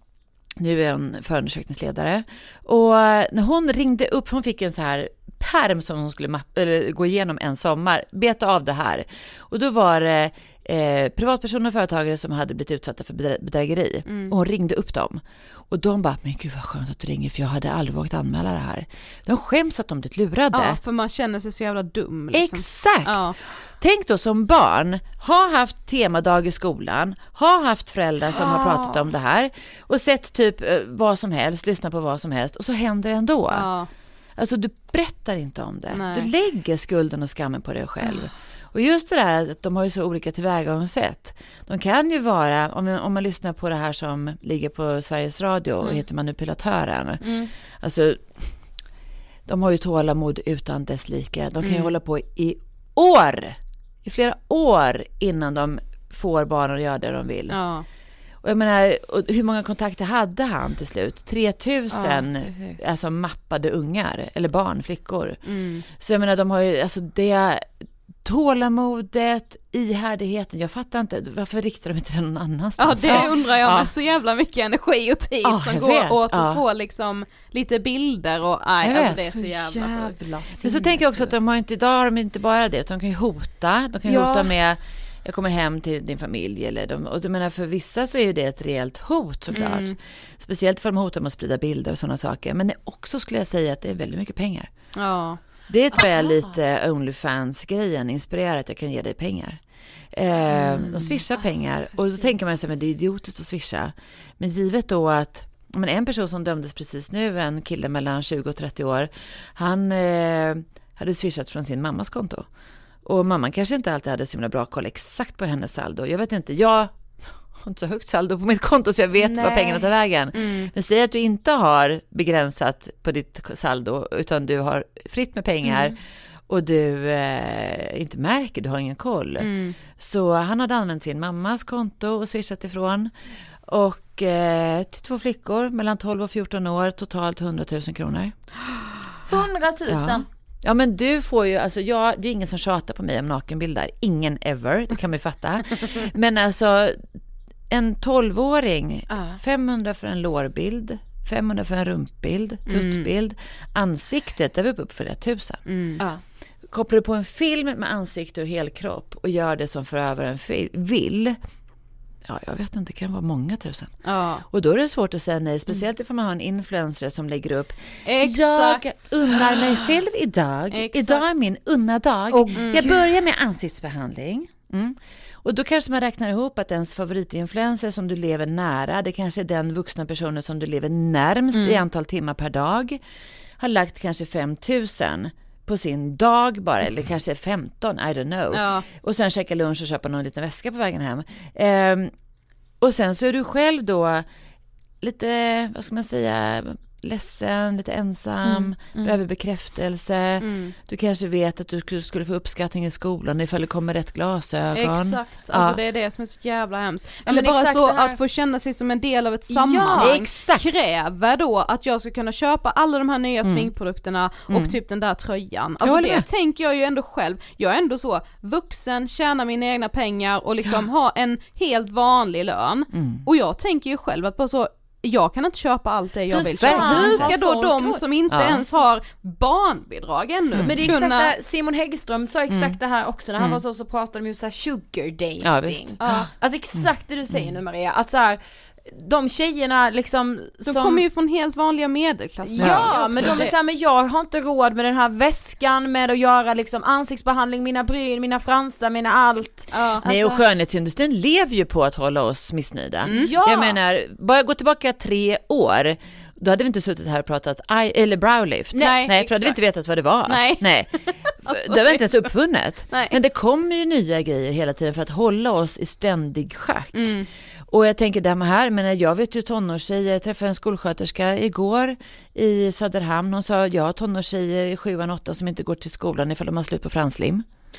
Nu är hon förundersökningsledare. Och när hon ringde upp, hon fick en så här pärm som hon skulle mapp- eller gå igenom en sommar, beta av det här. Och då var det eh, privatpersoner och företagare som hade blivit utsatta för bedrä- bedrägeri. Mm. Och hon ringde upp dem. Och de bara, men gud vad skönt att du ringer, för jag hade aldrig vågat anmäla det här. De skäms att de blivit lurade. Ja, för man känner sig så jävla dum. Liksom. Exakt! Ja. Tänk då som barn, ha haft temadag i skolan, ha haft föräldrar som ja. har pratat om det här och sett typ vad som helst, lyssna på vad som helst, och så händer det ändå. Ja. Alltså du berättar inte om det. Nej. Du lägger skulden och skammen på dig själv. Mm. Och just det där att de har ju så olika tillvägagångssätt. De kan ju vara, om, om man lyssnar på det här som ligger på Sveriges Radio och mm. heter Manipulatören. Mm. Alltså, de har ju tålamod utan dess like. De kan ju mm. hålla på i år, i flera år innan de får barnen att göra det de vill. Ja. Och jag menar, och hur många kontakter hade han till slut? tre tusen ja, alltså mappade ungar, eller barn, flickor. Mm. Så jag menar, de har ju, alltså det tålamodet, ihärdigheten, jag fattar inte, varför riktar de inte den någon annanstans? Ja, det undrar jag, ja. Med så jävla mycket energi och tid ja, som går vet. åt ja. att få liksom lite bilder och nej, alltså det är så, så jävla, jävla Men så tänker jag också att de har inte, idag har de inte bara det, utan de kan ju hota, de kan ju ja. hota med jag kommer hem till din familj eller de, och jag menar för vissa så är ju det ett reellt hot såklart. Mm. Speciellt för de hotar med att sprida bilder och sådana saker, men det också skulle jag säga att det är väldigt mycket pengar. Ja. Det tror jag är lite OnlyFans-grejen, inspirerar att jag kan ge dig pengar. Eh, mm. De swishar pengar och då tänker man sig att det är idiotiskt att swisha. Men givet då att men en person som dömdes precis nu, en kille mellan tjugo och trettio år, han eh, hade swishat från sin mammas konto. Och mamman kanske inte alltid hade så himla bra koll exakt på hennes saldo. Jag vet inte, jag har inte så högt saldo på mitt konto så jag vet Nej. Vad pengarna tar vägen. Mm. Men säg att du inte har begränsat på ditt saldo utan du har fritt med pengar mm. och du eh, inte märker, du har ingen koll. Mm. Så han hade använt sin mammas konto och swishat ifrån. Och eh, till två flickor mellan tolv och fjorton år, totalt hundratusen kronor. hundratusen? Ja. Ja, men du får ju, alltså jag, det är ingen som tjatar på mig om nakenbilder. Ingen ever, det kan man ju fatta. Men alltså, en tolvåring, uh. femhundra för en lårbild, femhundra för en rumpbild, tuttbild. Mm. Ansiktet, där vi är uppe på flera tusen. Mm. Uh. Kopplar du på en film med ansikte och helkropp och gör det som förövaren vill... Ja, jag vet inte, det kan vara många tusen. Ja. Och då är det svårt att säga nej, speciellt ifall man har en influencer som lägger upp Exakt. Jag unnar mig själv idag. Exakt. Idag är min unna dag. Och, mm. Jag börjar med ansiktsbehandling. Mm. Och då kanske man räknar ihop att ens favoritinfluencer som du lever nära, det kanske är den vuxna personen som du lever närmst mm. i antal timmar per dag, har lagt kanske fem tusen på sin dag bara, eller kanske femton, I don't know. Ja. Och sen käka lunch och köpa någon liten väska på vägen hem. Ehm, och sen så är du själv då lite, vad ska man säga, ledsen, lite ensam, mm, mm. behöver bekräftelse. Mm. Du kanske vet att du skulle få uppskattning i skolan ifall det kommer rätt glasögon. Exakt, ja. Alltså det är det som är så jävla hemskt. Eller ja, bara så här... att få känna sig som en del av ett sammanhang ja, kräver då att jag ska kunna köpa alla de här nya mm. sminkprodukterna och mm. typ den där tröjan. Alltså det med. Tänker jag ju ändå själv. Jag är ändå så vuxen, tjänar mina egna pengar och liksom ja. ha en helt vanlig lön. Mm. Och jag tänker ju själv att bara så jag kan inte köpa allt det jag vill köpa. Hur ska då de som inte ja. ens har barnbidrag ännu mm. Men det är kunna... exakt det, Simon Häggström sa exakt mm. det här också när han mm. var så så pratade de ju så här sugar dating. Ja, visst. Ja. Alltså exakt det du säger mm. nu Maria, att så här de tjejerna liksom de som... kommer ju från helt vanliga medelklass. Ja, ja men de är så här, men jag har inte råd med den här väskan, med att göra liksom ansiktsbehandling, mina bryn, mina fransar, mina allt. Ja. Alltså... Nej, och skönhetsindustrin lever ju på att hålla oss missnöjda. Mm. Ja. Jag menar, bara gå tillbaka tre år. Då hade vi inte suttit här och pratat eye, eller browlift. Nej, Nej för hade vi inte vetat vad det var. Nej. Nej. alltså, det var inte ens uppfunnet. Nej. Men det kommer ju nya grejer hela tiden för att hålla oss i ständig schack. Mm. Och jag tänker det här, men jag vet ju tonårstjejer, jag träffade en skolsköterska igår i Söderhamn. Hon sa, jag har tonårstjejer i sjuan, åttan som inte går till skolan ifall de har slut på franslim.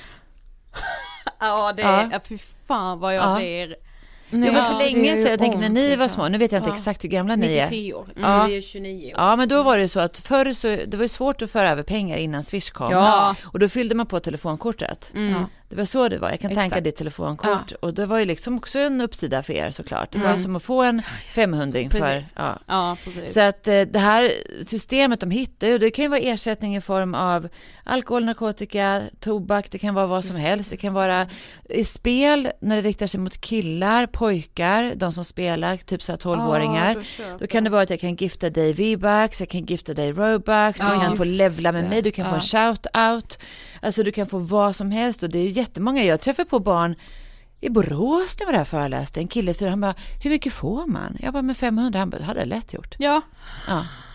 ja, det är, ja. Fy fan vad jag ja. blir... Nej, ja, för länge sedan, jag tänker när ni var små, nu vet jag inte ja. exakt hur gamla ni är. nittiotre år, mm. ja. vi är tjugonio år. Ja, men då var det så att förr så, det var ju svårt att föra över pengar innan Swish kom. Ja. Och då fyllde man på telefonkortet. Mm. Det var så det var, jag kan exakt. tanka ditt telefonkort. Ja. Och det var ju liksom också en uppsida för er såklart. Det mm. var som att få en femhundring för... Ja. Ja, precis. Så att det här systemet de hittar ju, det kan ju vara ersättning i form av alkohol, narkotika, tobak, det kan vara vad som helst. Det kan vara i spel när det riktar sig mot killar, pojkar, de som spelar, typ så här tolvåringar. Ah, då kan det vara att jag kan gifta dig V-bucks, jag kan gifta dig Robux, du ah, kan få levla med mig, du kan ah. få en shout-out. Alltså du kan få vad som helst och det är ju jättemånga. Jag träffar på barn i Borås när jag var där föreläste. En kille för han bara, hur mycket får man? Jag bara, med femhundra. Han bara, hade det lätt gjort. Ja. Ja.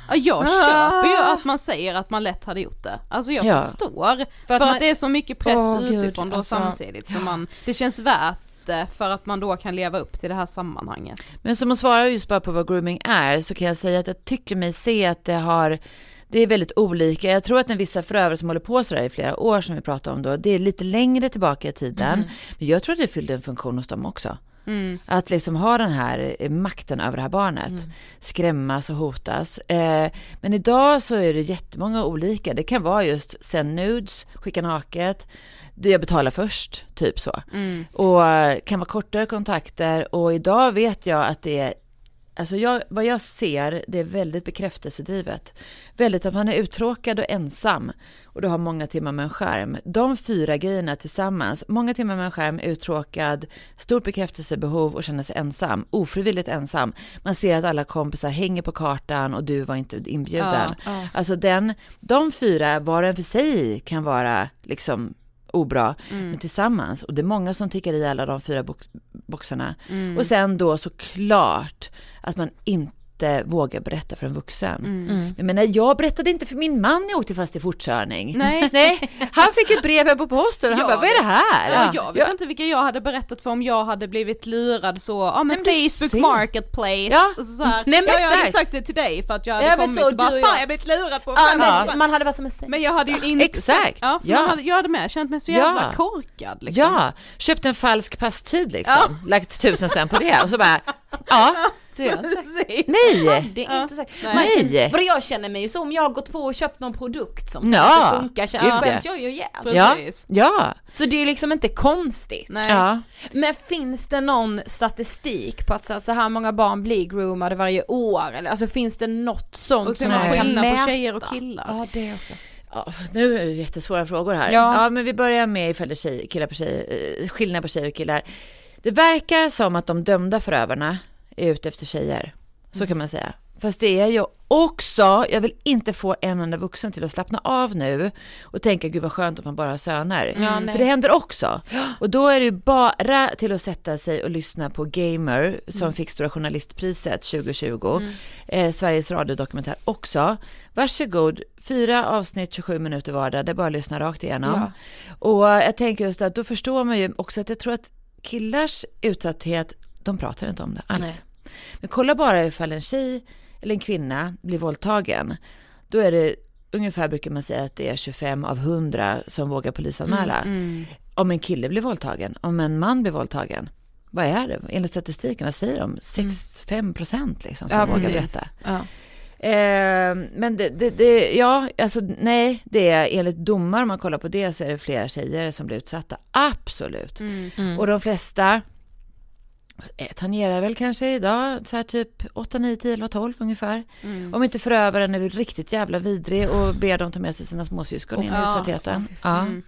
Ja, jag köper ju att man säger att man lätt hade gjort det. Alltså jag Ja. förstår. För, För att, att man- det är så mycket press Åh, utifrån Gud, då alltså. samtidigt som man, det känns värt det för att man då kan leva upp till det här sammanhanget. Men som att svara just bara på vad grooming är, så kan jag säga att jag tycker mig se att det har, det är väldigt olika. Jag tror att en vissa förövare som håller på sådär i flera år, som vi pratade om då, det är lite längre tillbaka i tiden. Mm. Men jag tror att det fyllde en funktion hos dem också. Mm. Att liksom ha den här makten över det här barnet. Mm. Skrämmas och hotas. Eh, men idag så är det jättemånga olika. Det kan vara just send nudes, skicka naket. Jag betalar först, typ så. Mm. Och kan vara kortare kontakter. Och idag vet jag att det är, alltså jag, vad jag ser, det är väldigt bekräftelsedrivet. Väldigt att man är uttråkad och ensam. Och du har många timmar med en skärm. De fyra grejerna tillsammans. Många timmar med en skärm, uttråkad, stort bekräftelsebehov och känner sig ensam. Ofrivilligt ensam. Man ser att alla kompisar hänger på kartan och du var inte inbjuden. Ja, ja. Alltså den, de fyra, var en för sig, kan vara liksom obra, mm. men tillsammans. Och det är många som tickar i alla de fyra box- boxarna. Mm. Och sen då såklart att man inte vågar berätta för en vuxen. Mm. Jag menar, jag berättade inte för min man när jag åkte fast i fortkörning. Nej. Nej, han fick ett brev på posten och han bara, vad är det här? Ja, jag vet ja. inte vilka jag hade berättat för om jag hade blivit lurad så, ja men Nej, Facebook ser. Marketplace. Ja. Så så här, Nej, men ja, jag hade sagt det till dig för att jag hade ja, kommit och bara, fan jag blivit lurad på. Ja, men, man hade varit som en säng. Men jag hade ju inte. Exakt. Ja, ja. Hade, jag hade med, känt mig så jävla ja. korkad. Liksom. Ja, köpt en falsk passtid liksom. Ja. Lagt tusen spänn på det och så bara, ja. Det är inte Nej, det är ja. inte sagt. Nej. För jag känner mig ju så om jag har gått på och köpt någon produkt som ja. inte funkar, känner jag, jag ju jävligt. Ja. Ja. Så det är liksom inte konstigt. Nej. Ja. Men finns det någon statistik på att så, så här många barn blir groomade varje år? Eller alltså finns det något sånt och som man kan mäta? På tjejer och killar. Ja, det också. Ja, nu är det jättesvåra frågor här. Ja, ja men vi börjar med ifall det är tjej, killar på tjejer, skillnad på tjejer och killar. Det verkar som att de dömda förövarna är ute efter tjejer. Så kan man säga. Fast det är ju också, jag vill inte få en enda vuxen till att slappna av nu och tänka, gud vad skönt att man bara har söner. Mm, för det händer också. Och då är det ju bara till att sätta sig och lyssna på Gamer som mm. fick Stora journalistpriset tjugo tjugo. Mm. Eh, Sveriges radiodokumentär också. Varsågod, fyra avsnitt, tjugosju minuter vardag. Det är bara att lyssna rakt igenom. Ja. Och jag tänker just att då förstår man ju också att jag tror att killars utsatthet, de pratar inte om det alls. Nej. Men kolla bara ifall en tjej eller en kvinna blir våldtagen. Då är det ungefär, brukar man säga, att det är tjugofem av hundra som vågar polisanmäla. Mm, mm. Om en kille blir våldtagen, om en man blir våldtagen. Vad är det? Enligt statistiken, vad säger de? sex till fem procent liksom som ja, vågar precis. berätta. Ja. Eh, men det, det, det, ja, alltså nej, det är enligt domar, om man kollar på det så är det flera tjejer som blir utsatta. Absolut. Mm, mm. Och de flesta tangerar väl kanske idag så här typ åtta, nio, tio, elva, tolv ungefär. Mm. Om inte förövaren är väl riktigt jävla vidrig och ber dem ta med sig sina småsyskon in i ja. utsattheten. Ja. Mm.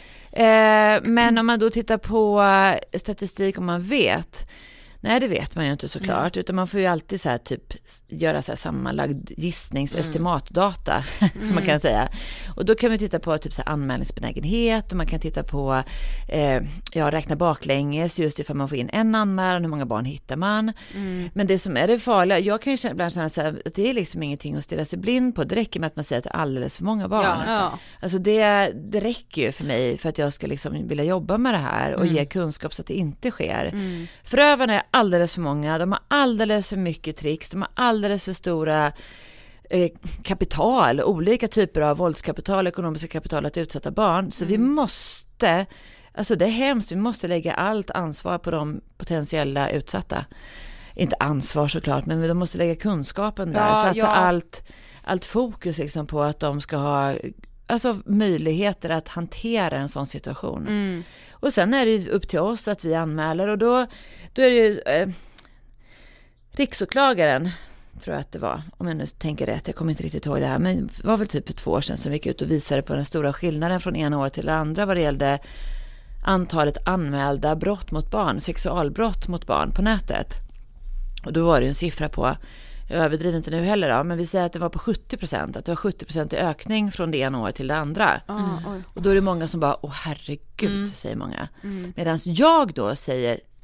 Eh, men om man då tittar på statistik, om man vet, nej det vet man ju inte såklart, mm. utan man får ju alltid så här typ göra så här sammanlagd gissningsestimatdata mm. som man kan säga. Och då kan man titta på typ så här anmälningsbenägenhet och man kan titta på eh, ja, räkna baklänges just ifall man får in en anmälan, hur många barn hittar man. Mm. Men det som är det farliga, jag kan ju ibland känna så här, att det är liksom ingenting att stirra sig blind på. Det räcker med att man säger att det är alldeles för många barn. Ja, ja. Alltså det, det räcker ju för mig för att jag ska liksom vilja jobba med det här och mm. ge kunskap så att det inte sker. Mm. Förövarna är alldeles för många, de har alldeles för mycket tricks, de har alldeles för stora eh, kapital, olika typer av våldskapital, ekonomiska kapital att utsätta barn, så mm. vi måste, alltså det är hemskt, vi måste lägga allt ansvar på de potentiella utsatta. Inte ansvar såklart, men de måste lägga kunskapen där, ja, så alltså ja. allt, allt fokus liksom på att de ska ha alltså möjligheter att hantera en sån situation. Mm. Och sen är det upp till oss att vi anmäler, och då, då är det ju eh, riksåklagaren, tror jag att det var, om jag nu tänker rätt, jag kommer inte riktigt ihåg det här, men det var väl typ för två år sedan som vi gick ut och visade på den stora skillnaden från ena år till det andra vad det gällde antalet anmälda brott mot barn, sexualbrott mot barn på nätet. Och då var det en siffra på, jag överdriver inte nu heller då, men vi säger att det var på sjuttio procent, att det var sjuttio procent i ökning från det ena året till det andra. Mm. Och då är det många som bara, åh herregud, mm. säger många. Mm. Medan jag då säger,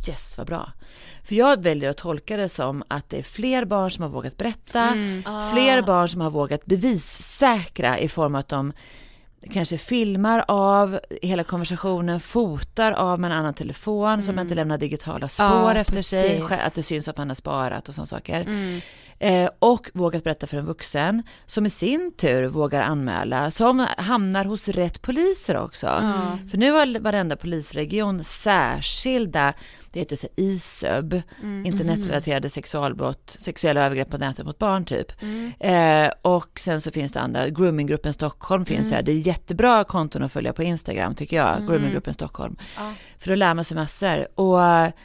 yes vad bra. För jag väljer att tolka det som att det är fler barn som har vågat berätta, mm. ah. fler barn som har vågat bevissäkra i form av att de kanske filmar av hela konversationen, fotar av med en annan telefon mm. som inte lämnar digitala spår ja, efter precis. sig, att det syns att man har sparat och sådana saker. Mm. Eh, och vågat berätta för en vuxen som i sin tur vågar anmäla, som hamnar hos rätt poliser också. Mm. För nu har varenda polisregion särskilda, det heter så I S Ö B, mm. internetrelaterade sexualbrott, sexuella övergrepp på nätet mot barn typ. Mm. Eh, och sen så finns det andra, Groominggruppen Stockholm finns mm. här. Det är jättebra konton att följa på Instagram tycker jag, mm. Groominggruppen Stockholm. Ja. För att lära man sig massor. Och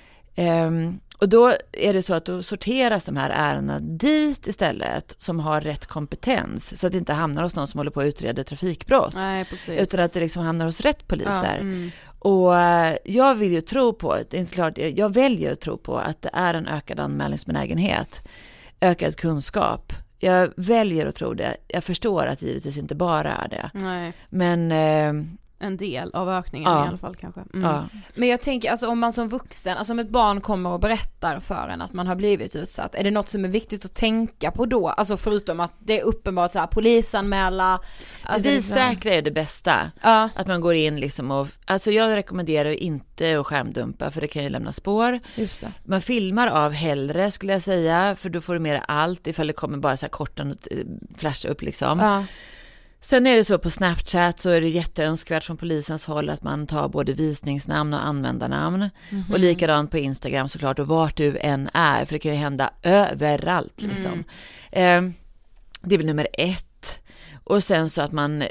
ehm, Och då är det så att då sorteras de här ärendena dit istället som har rätt kompetens. Så att det inte hamnar hos någon som håller på att utreda trafikbrott. Nej, precis. Utan att det liksom hamnar hos rätt poliser. Ja, mm. Och jag vill ju tro på, det är inte klart, jag väljer att tro på att det är en ökad anmälningsbenägenhet. Ökad kunskap. Jag väljer att tro det. Jag förstår att givetvis inte bara är det. Nej. Men... Eh, en del av ökningen ja. i alla fall kanske. Mm. Ja. Men jag tänker, alltså om man som vuxen, alltså om ett barn kommer och berättar för en att man har blivit utsatt, är det något som är viktigt att tänka på då? Alltså förutom att det är uppenbart så här, polisanmäla. Alltså vi liksom... säkrar är det bästa. Ja. Att man går in liksom och, alltså jag rekommenderar inte att skärmdumpa för det kan ju lämna spår. Just det. Man filmar av hellre skulle jag säga, för då får du med allt ifall det kommer bara så här korta flash upp liksom. Ja. Sen är det så på Snapchat så är det jätteönskvärt från polisens håll att man tar både visningsnamn och användarnamn. Mm-hmm. Och likadant på Instagram såklart och vart du än är. För det kan ju hända överallt liksom. Mm. Eh, det är väl nummer ett. Och sen så att man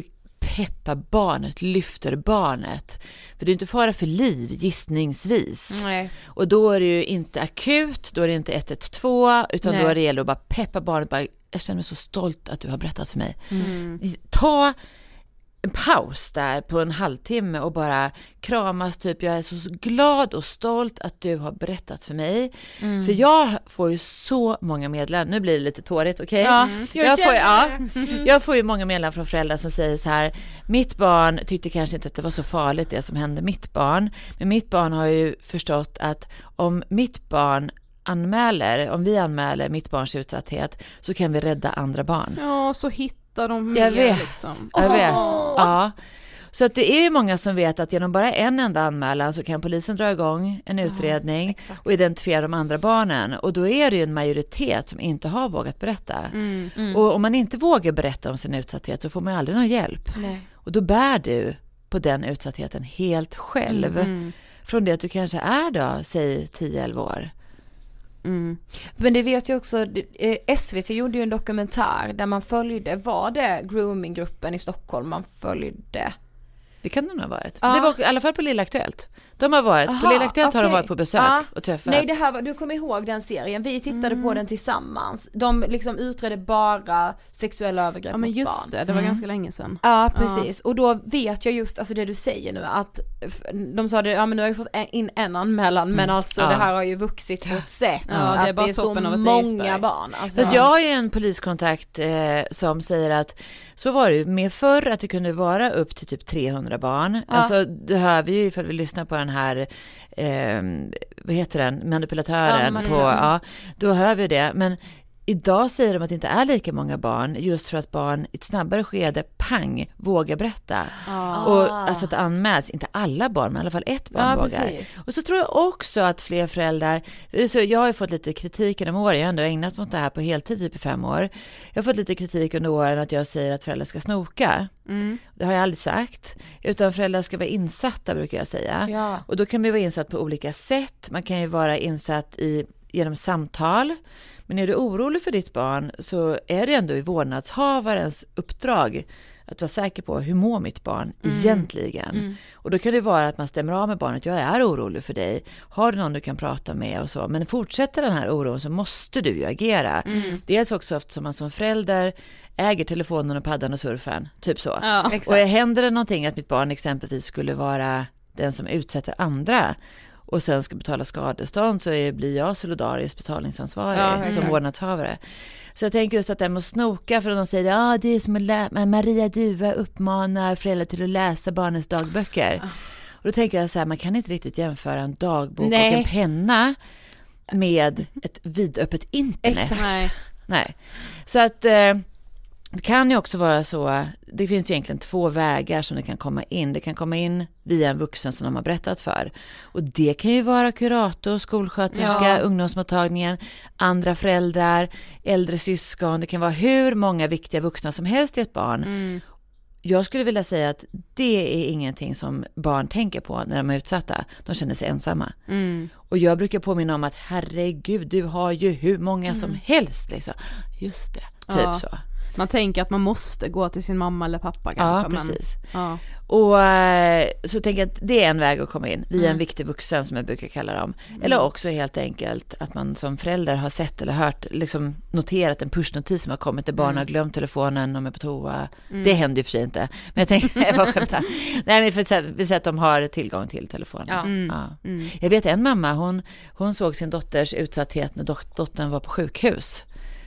peppar barnet, lyfter barnet. För det är inte fara för liv gissningsvis. Nej. Och då är det ju inte akut, då är det inte ett ett två utan Nej. Då är det gäller att bara peppa barnet, bara jag känner mig så stolt att du har berättat för mig. Mm. Ta en paus där på en halvtimme och bara kramas typ, jag är så glad och stolt att du har berättat för mig. Mm. För jag får ju så många meddelanden, nu blir det lite tårigt, okej? Okay? Ja, mm. jag, jag, får, ja, mm. jag får ju många meddelanden från föräldrar som säger så här, mitt barn tyckte kanske inte att det var så farligt det som hände mitt barn, men mitt barn har ju förstått att om mitt barn anmäler, om vi anmäler mitt barns utsatthet så kan vi rädda andra barn. Ja, så hittar de mer jag vet, liksom. Jag vet, ja. Så att det är ju många som vet att genom bara en enda anmälan så kan polisen dra igång en utredning ja, och identifiera de andra barnen. Och då är det ju en majoritet som inte har vågat berätta. Mm, mm. Och om man inte vågar berätta om sin utsatthet så får man aldrig någon hjälp. Nej. Och då bär du på den utsattheten helt själv. Mm, mm. Från det att du kanske är då, säg tio elva år. Mm. Men det vet jag också, S V T gjorde ju en dokumentär där man följde, var det Groominggruppen i Stockholm man följde? Det kan det ha varit. Ja. Det var i alla fall på Lilla Aktuellt. De har varit, Aha, på Lilla Aktuellt okay. har de varit på besök ja. och träffat. Nej, det här var, du kommer ihåg den serien. Vi tittade mm. på den tillsammans. De liksom utredde bara sexuella övergrepp ja, men mot just barn. det, det var mm. ganska länge sedan. Ja, precis. Ja. Och då vet jag just, alltså det du säger nu, att de sa det, ja men nu har vi fått in en anmälan, mm. men alltså ja. det här har ju vuxit på ett sätt. Ja, att det är, bara det är så många isberg. barn. Alltså. Fast jag har ju en poliskontakt eh, som säger att så var det med förr att det kunde vara upp till typ trehundra barn. Ja. Alltså det hör vi ju ifall vi lyssnar på den här eh, vad heter den? Manipulatören ja, på, ja, då hör vi det. Men idag säger de att det inte är lika många barn just för att barn i ett snabbare skede, pang, vågar berätta. Ah. Och alltså att det anmäls, inte alla barn, men i alla fall ett barn ja, vågar. Precis. Och så tror jag också att fler föräldrar, så jag har ju fått lite kritik genom åren, jag har ändå ägnat mot det här på heltid typ i fem år. Jag har fått lite kritik under åren att jag säger att föräldrar ska snoka. Mm. Det har jag aldrig sagt, utan föräldrar ska vara insatta brukar jag säga. Ja. Och då kan man ju vara insatt på olika sätt. Man kan ju vara insatt i, genom samtal. Men är du orolig för ditt barn så är det ändå i vårdnadshavarens uppdrag att vara säker på hur mår mitt barn mm. egentligen. Mm. Och då kan det vara att man stämmer av med barnet. Jag är orolig för dig. Har du någon du kan prata med och så. Men fortsätter den här oron så måste du ju agera. Mm. Dels också eftersom man som förälder äger telefonen och paddan och surfen. Typ så. Ja, och händer det någonting att mitt barn exempelvis skulle vara den som utsätter andra och sen ska betala skadestånd så är, blir jag solidarisk betalningsansvarig ja, som vårdnadshavare. Så jag tänker just att det måste snoka för att de säger att ah, det är som att lä- Maria Duva uppmanar föräldrar till att läsa barnens dagböcker. Ah. Och då tänker jag så här, man kan inte riktigt jämföra en dagbok Nej. och en penna med ett vidöppet internet. Exakt. Nej. Nej. Så att eh, det kan ju också vara så, det finns ju egentligen två vägar som det kan komma in. Det kan komma in via en vuxen som de har berättat för. Och det kan ju vara kurator, skolsköterska, Ja. ungdomsmottagningen, andra föräldrar, äldre syskon. Det kan vara hur många viktiga vuxna som helst i ett barn. Mm. Jag skulle vilja säga att det är ingenting som barn tänker på när de är utsatta. De känner sig ensamma. Mm. Och jag brukar påminna om att herregud, du har ju hur många som helst. Liksom. Just det, typ Ja. så. Man tänker att man måste gå till sin mamma eller pappa kanske. Ja, precis. Men, ja. Och eh, så tänker jag att det är en väg att komma in via Mm. en viktig vuxen som jag brukar kalla dem. Eller också helt enkelt att man som förälder har sett eller hört, liksom noterat en pushnotis som har kommit där barnen har glömt telefonen och är på toa. Mm. Det händer ju för sig inte. Men jag tänker, jag bara skämtar. Nej, men för att vi säger att de har tillgång till telefonen. Ja. Mm. Ja. Mm. Jag vet en mamma, hon, hon såg sin dotters utsatthet när dot- dottern var på sjukhus.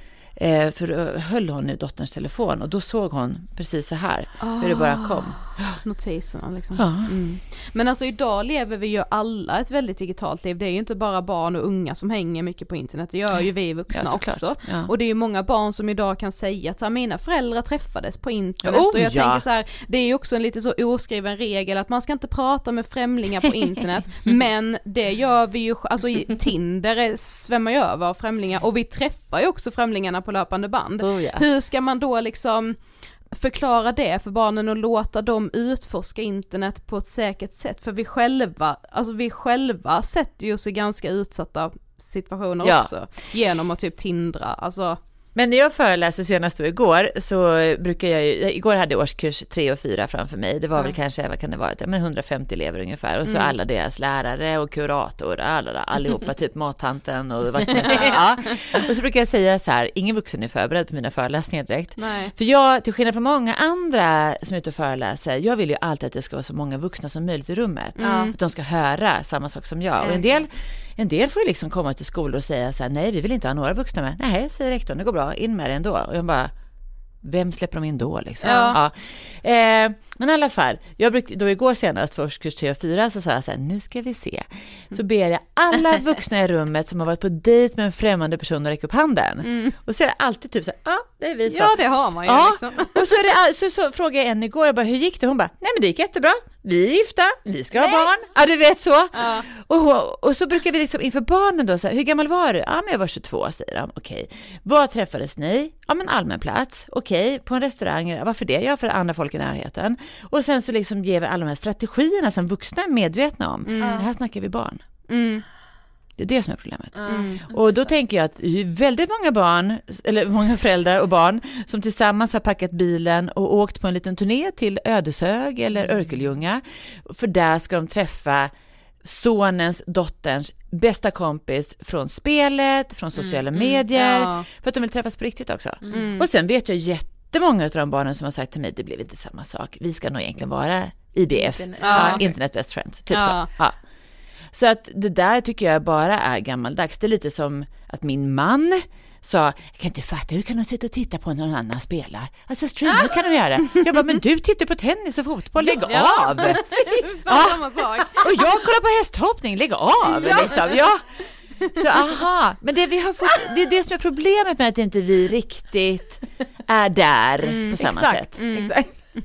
Eh, för då höll hon i dotterns telefon och då såg hon precis så här hur det bara kom. Notiserna liksom. Ja. Mm. Men alltså idag lever vi ju alla ett väldigt digitalt liv. Det är ju inte bara barn och unga som hänger mycket på internet. Det gör ju vi vuxna Ja, såklart. också. Ja. Och det är ju många barn som idag kan säga att så här, mina föräldrar träffades på internet. Oh, och jag ja. tänker så här, det är ju också en lite så oskriven regel att man ska inte prata med främlingar på internet. Men det gör vi ju, alltså i Tinder svämmar ju över av främlingar. Och vi träffar ju också främlingarna på löpande band. Oh, ja. Hur ska man då liksom förklara det för barnen och låta dem utforska internet på ett säkert sätt? För vi själva, alltså vi själva sätter ju oss i ganska utsatta situationer Ja. också genom att typ tindra, alltså. Men när jag föreläste senast då igår så brukar jag ju, igår hade jag årskurs tre och fyra framför mig. Det var Ja. väl kanske, vad kan det vara, men hundrafemtio elever ungefär. Och så Mm. alla deras lärare och kurator, alla, allihopa, typ mattanten och vaktmästaren. Ja. Och så brukar jag säga så här, ingen vuxen är förberedd på mina föreläsningar direkt. Nej. För jag, till skillnad från många andra som är ute och föreläser, jag vill ju alltid att det ska vara så många vuxna som möjligt i rummet. Mm. Att de ska höra samma sak som jag. Och en del, en del får ju liksom komma till skolor och säga så här, nej, vi vill inte ha några vuxna med. Nej, säger rektorn, det går bra, in med det ändå. Och jag bara, vem släpper de in då liksom? Ja. Ja. Eh, men i alla fall, jag bruk, då igår senast för årskurs tre och fyra så sa jag så här, nu ska vi se. Så ber jag alla vuxna i rummet som har varit på dejt med en främmande person att räcka upp handen. Mm. Och så är det alltid typ så här, ja, det är vi så. Ja, det har man ju Ja, liksom. och så, är det, så, så frågade jag en igår, jag bara, hur gick det? Hon bara, nej men det gick jättebra. Vi är gifta, vi ska ha barn. Ja, du vet så. Ja. Och, hon- och så brukar vi liksom inför barnen då, så här, hur gammal var du? Ja, men jag var tjugotvå, säger de. Okej. Var träffades ni? Ja, men allmän plats. Okej, på en restaurang. Ja, varför det? Ja, för andra folk i närheten. Och sen så liksom ger vi alla de här strategierna som vuxna är medvetna om. Mm. Det här snackar vi barn. Mm. Det är det som är problemet. Mm. Och då tänker jag att det är väldigt många barn, eller många föräldrar och barn som tillsammans har packat bilen och åkt på en liten turné till Ödeshög eller Örkelljunga. För där ska de träffa sonens, dotterns bästa kompis från spelet, från sociala medier. Ja. För att de vill träffas på riktigt också. Mm. Och sen vet jag jättemånga av de barnen som har sagt till mig, det blev inte samma sak. Vi ska nog egentligen vara I B F, Internet. ja, Ja. Internet Best Friends, typ Ja. så. Ja. Så att det där tycker jag bara är gammaldags. Det är lite som att min man sa, jag kan inte fatta, hur kan de sitta och titta på när någon annan spelar? Alltså streama, hur kan de göra? Jag bara, men du tittar på tennis och fotboll, lägg Ja. av! Fan, samma sak. Och jag kollar på hästhoppning, lägg av! Liksom. Ja. Så aha, men det, vi har fått, det är det som är problemet med att inte vi riktigt är där på samma exakt, sätt. Mm. exakt.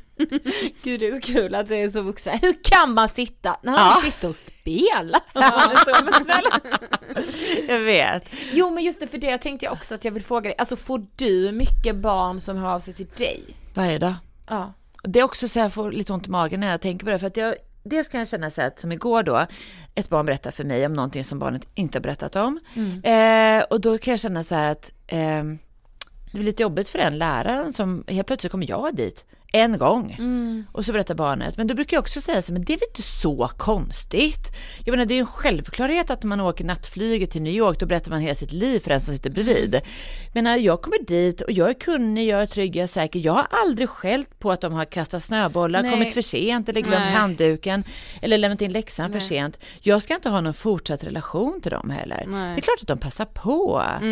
Gud, det är så kul att det är så vuxna. Hur kan man sitta när man Ja. sitter och spelar? Ja. Det är så, men snälla. Jag vet. Jo, men just det, för det tänkte jag också att jag vill fråga dig. Alltså, får du mycket barn som hör av sig till dig? Varje dag. Ja. Och det är också så jag får lite ont i magen när jag tänker på det. För att jag, dels kan jag känna så att, som igår då, ett barn berättar för mig om någonting som barnet inte har berättat om. Mm. Eh, och då kan jag känna så här att eh, det blir lite jobbigt för den läraren som helt plötsligt kommer jag dit en gång. Mm. Och så berättar barnet. Men då brukar jag också säga så, men det är väl inte så konstigt. Jag menar, det är ju en självklarhet att man åker nattflyget till New York, då berättar man hela sitt liv för den som sitter bredvid. Men när jag kommer dit och jag är kunnig, jag är trygg, jag är säker. Jag har aldrig skällt på att de har kastat snöbollar, Nej. kommit för sent eller glömt Nej. handduken eller lämnat in läxan för Nej. sent. Jag ska inte ha någon fortsatt relation till dem heller. Nej. Det är klart att de passar på. Mm.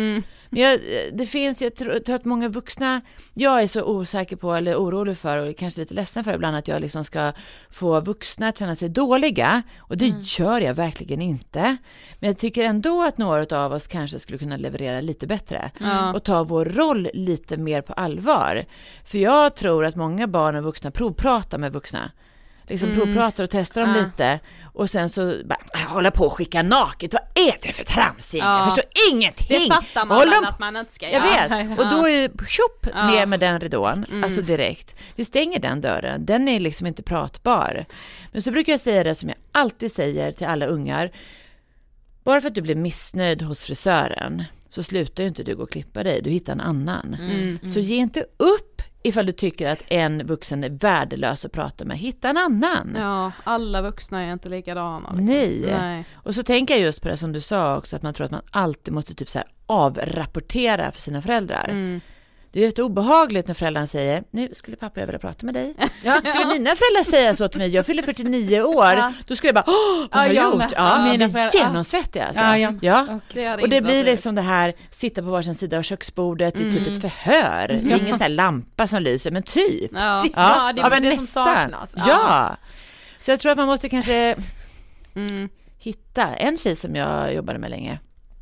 Men jag, det finns, jag tror, jag tror att många vuxna, jag är så osäker på eller orolig för och kanske lite ledsen för ibland att jag liksom ska få vuxna att känna sig dåliga. Och det mm. gör jag verkligen inte. Men jag tycker ändå att några av oss kanske skulle kunna leverera lite bättre. Mm. Och ta vår roll lite mer på allvar. För jag tror att många barn och vuxna provpratar med vuxna. Liksom mm. provpratar och testar dem ja. lite. Och sen så bara, hålla på och skicka naket. Vad är det för trams egentligen? Ja. Jag förstår ingenting. Det fattar man väl att man inte ska göra. Jag vet. Ja. Och då är ju tjopp ja. ner med den ridån. Mm. Alltså direkt. Vi stänger den dörren. Den är liksom inte pratbar. Men så brukar jag säga det som jag alltid säger till alla ungar. Bara för att du blir missnöjd hos frisören så slutar ju inte du gå och klippa dig. Du hittar en annan. Mm. Mm. Så ge inte upp ifall du tycker att en vuxen är värdelös att prata med. Hitta en annan. Ja, alla vuxna är inte likadana. Liksom. Nej. Nej. Och så tänker jag just på det som du sa också. Att man tror att man alltid måste typ så här avrapportera för sina föräldrar. Mm. Det är rätt obehagligt när föräldrarna säger, nu skulle pappa jag vilja prata med dig. Ja. Skulle mina föräldrar säga så till mig, jag fyller fyrtionio år, ja. Då skulle jag bara, åh, vad har jag gjort? Ja, mina det är genomsvettiga alltså. Ja, ja. Ja. Det och det blir liksom det här, sitta på varsin sida av köksbordet mm. i typ ett förhör. Mm. Det är ingen sån här lampa som lyser, men typ. Ja, ja. ja det är ja, det nästan. som saknas. Ja. ja. Så jag tror att man måste kanske mm. hitta en tjej som jag jobbade med länge.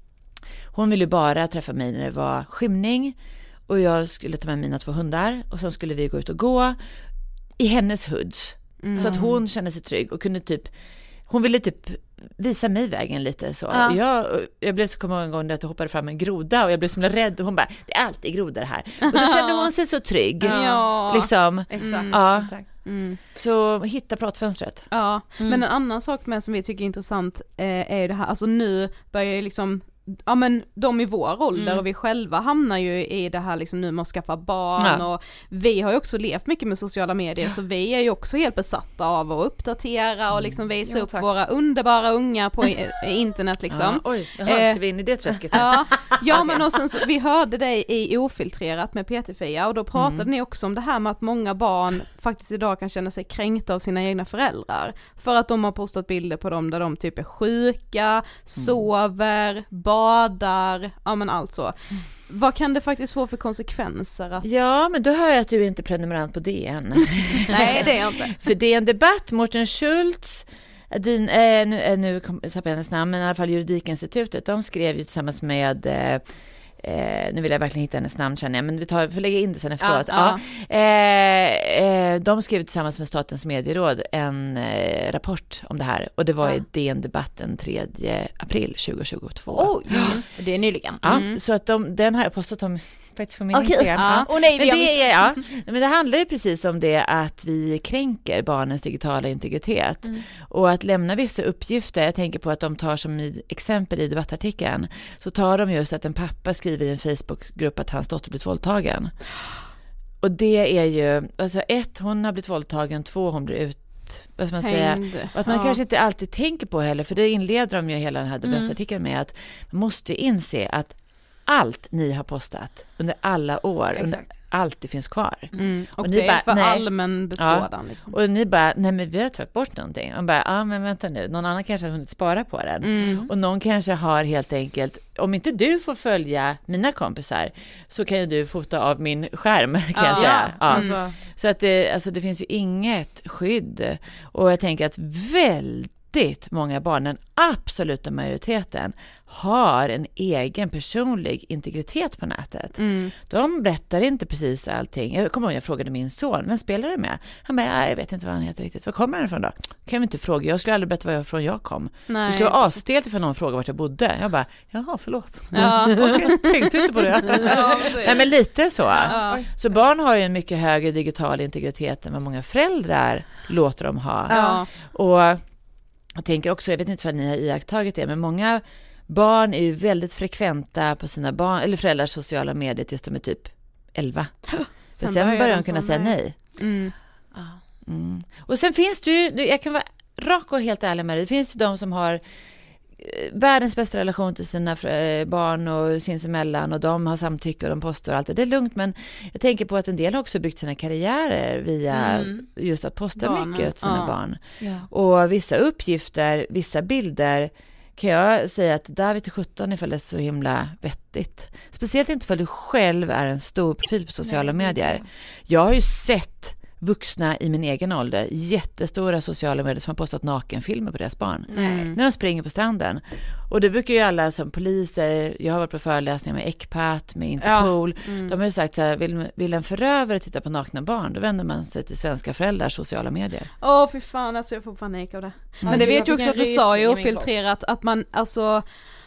Hon ville ju bara träffa mig när det var skymning. Och jag skulle ta med mina två hundar. Och sen skulle vi gå ut och gå i hennes hoods. Mm. Så att hon kände sig trygg och kunde typ... Hon ville typ visa mig vägen lite så. Ja. Och jag, jag blev så kommer en gång att jag hoppade fram en groda. Och jag blev så rädd. Och hon bara, det är alltid grodor här. Och då kände hon sig så trygg. Ja. Liksom. Exakt. Mm. Ja. Exakt. Mm. Så hitta pratfönstret. Ja, mm. Men en annan sak med som vi tycker är intressant eh, är ju det här. Alltså nu börjar ju liksom... Ja men de i vår ålder mm. och vi själva hamnar ju i det här liksom nu med att skaffa barn ja. Och vi har ju också levt mycket med sociala medier ja. Så vi är ju också helt besatta av att uppdatera och liksom visa jo, upp tack. Våra underbara unga på internet liksom. Ja, oj, jaha, ska vi in i det träsket? Ja, ja men och sen så, vi hörde dig i Ofiltrerat med Peter-Fia och då pratade mm. ni också om det här med att många barn faktiskt idag kan känna sig kränkta av sina egna föräldrar för att de har postat bilder på dem där de typ är sjuka, mm. sover, badar, ja men allt så. Mm. Vad kan det faktiskt få för konsekvenser? Att... Ja, men då hör jag att du inte är prenumerant på D N. Nej, det är jag inte. För D N Debatt, Mårten Schultz, din, eh, nu, eh, nu kom jag på hennes namn, men i alla fall Juridikinstitutet, de skrev ju tillsammans med... Eh, Eh, nu vill jag verkligen hitta hennes namn känner jag, men vi tar, får lägga in det sen efteråt. Ja, ja. Eh, eh, de skrev tillsammans med Statens medieråd en eh, rapport om det här och det var ja. i D N Debatt den tredje april tjugohundratjugotvå. Oj, mm. det är nyligen. Ja, mm. så att de, den har jag postat om faktiskt på min okay. Instagram. Ja. Ja. Oh, nej, men, det är, ja. men det handlar ju precis om det att vi kränker barnens digitala integritet mm. och att lämna vissa uppgifter. Jag tänker på att de tar som i, exempel i debattartikeln så tar de just att en pappa skriver i en Facebookgrupp att hans dotter blivit våldtagen. Och det är ju, alltså ett, hon har blivit våldtagen, två, hon blir ut vad ska man säga, och att man ja. kanske inte alltid tänker på heller, för det inleder de ju hela den här debattartikeln med att man måste inse att allt ni har postat under alla år, under allt det finns kvar. Mm. Och, och det ni är bara, för nej. allmän beskådan. Ja. Liksom. Och ni bara, nej men vi har tagit bort någonting. Och bara, ja ah, men vänta nu, någon annan kanske har hunnit spara på den. Mm. Och någon kanske har helt enkelt, om inte du får följa mina kompisar så kan ju du fota av min skärm kan ja. jag säga. Ja. Alltså. Så att det, alltså det finns ju inget skydd. Och jag tänker att väldigt många barn, den absoluta majoriteten, har en egen personlig integritet på nätet. Mm. De berättar inte precis allting. Jag kommer ihåg jag frågade min son, men spelar du med? Han bara, jag vet inte vad han heter riktigt. Var kommer han ifrån då? Kan vi inte fråga? Jag skulle aldrig berätta varifrån jag kom. Nej. Det skulle vara asstelt ifall någon frågade vart jag bodde. Jag bara, jaha, förlåt. Ja. Okej, tänkte inte på det. Ja, Nej, men lite så. Ja. Så barn har ju en mycket högre digital integritet än vad många föräldrar låter dem ha. Ja. Och jag tänker också, jag vet inte vad ni har iakttagit det, men många barn är ju väldigt frekventa på sina barn eller föräldrars sociala medier tills de är typ elva. Sen, sen börjar, börjar de kunna säga är... nej. Mm. Mm. Och sen finns det ju, jag kan vara rak och helt ärlig med det, det finns ju de som har världens bästa relation till sina barn och sinsemellan och de har samtycke och de postar och allt det. Det är lugnt, men jag tänker på att en del har också byggt sina karriärer via mm. just att posta Barnen. mycket åt sina ja. barn. Ja. Och vissa uppgifter, vissa bilder kan jag säga att där vet sjutton ifall det är så himla vettigt. Speciellt inte för att du själv är en stor profil på sociala Nej, medier. Jag har ju sett vuxna i min egen ålder, jättestora sociala medier som har postat nakenfilmer på deras barn. Mm. När de springer på stranden. Och det brukar ju alla som poliser, jag har varit på föreläsningar med Ecpat, med Interpol, ja. mm. de har ju sagt så här, vill, vill en förövare titta på nakna barn, då vänder man sig till svenska föräldrars sociala medier. Åh, för fan, alltså jag får panik av det. Mm. Men det vet ju också att du sa ju ofiltrerat att man, alltså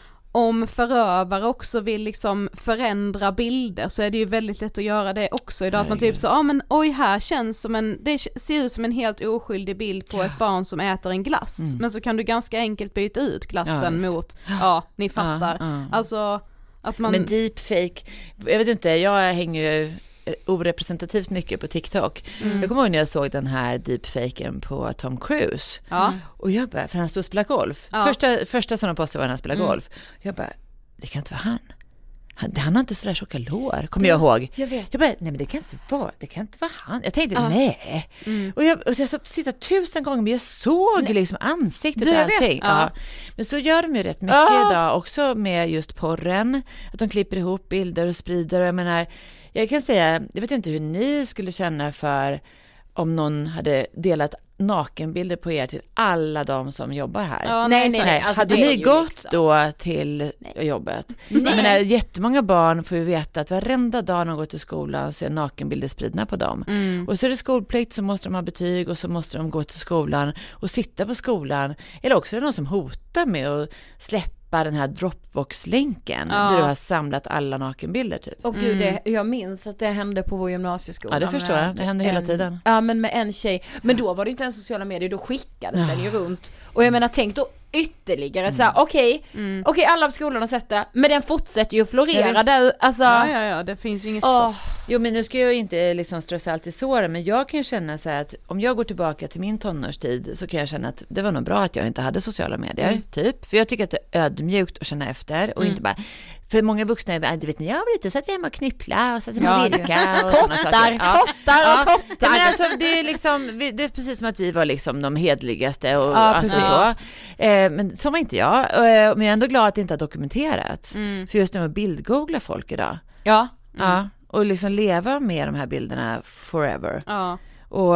om förövare också vill liksom förändra bilder så är det ju väldigt lätt att göra det också idag. Att man typ så, ja ah, men oj, här känns som en, det ser ut som en helt oskyldig bild på ja. ett barn som äter en glass. Mm. Men så kan du ganska enkelt byta ut glassen ja, mot, ja, ni fattar. Ja, ja. Alltså att man... Men deepfake, jag vet inte, jag hänger ju orepresentativt mycket på TikTok. Mm. Jag kommer ihåg när jag såg den här deepfaken på Tom Cruise. Ja. Och jag bara, för han stod och spelade golf. Ja. Första, första som de postade var när han spelade mm. golf. Jag bara, det kan inte vara han. Han, han har inte sådär tjocka lår, kommer jag ihåg. Jag vet. Jag bara, nej men det kan inte vara, det kan inte vara han. Jag tänkte, ja. nej. Mm. Och jag, och jag satt och tittade tusen gånger, men jag såg nej. liksom ansiktet och allting. Ja. Ja. Men så gör de ju rätt mycket ja. idag, också med just porren. Att de klipper ihop bilder och sprider. Och jag menar, jag kan säga, jag vet inte hur ni skulle känna för om någon hade delat nakenbilder på er till alla de som jobbar här. Ja, nej, nej, nej. Alltså, hade ni gått liksom. då till nej. jobbet? Nej. Jag menar, jättemånga barn får ju veta att varenda dag de går till skolan så är nakenbilder spridna på dem. Mm. Och så är det skolplikt, så måste de ha betyg och så måste de gå till skolan och sitta på skolan. Eller också är det någon som hotar med att släppa den här Dropbox-länken ja. där du har samlat alla nakenbilder typ. Och gud, det, jag minns att det hände på vår gymnasieskola. Ja, det förstår jag. Det hände en, hela tiden. Ja, men med en tjej. Men då var det inte ens sociala medier, då skickades ja. den ju runt. Och jag menar, tänk då ytterligare mm. så här, okej, okay, mm. okej, okay, alla på skolan har sett det, men den fortsätter ju att florera ja, där, alltså. Ja, ja, ja, det finns ju inget oh. stopp. Jo, men nu ska jag inte liksom strössa allt i såren, men jag kan ju känna så här att om jag går tillbaka till min tonårstid så kan jag känna att det var nog bra att jag inte hade sociala medier, mm. typ. För jag tycker att det är ödmjukt att känna efter och mm. inte bara, för många vuxna är, du vet, jag var lite så att vi hemma och knyppla och så att vi ja, virka och sådana saker. Ja. Kottar och ja. kottar. Men alltså, det är liksom, det är precis som att vi var liksom de hedligaste och ja, alltså så. Eh, men så var inte jag. Eh, men jag är ändå glad att det inte har dokumenterats. Mm. För just det med att bildgoogla folk idag. Ja. Mm. Ja. Och liksom leva med de här bilderna forever. Ja. Och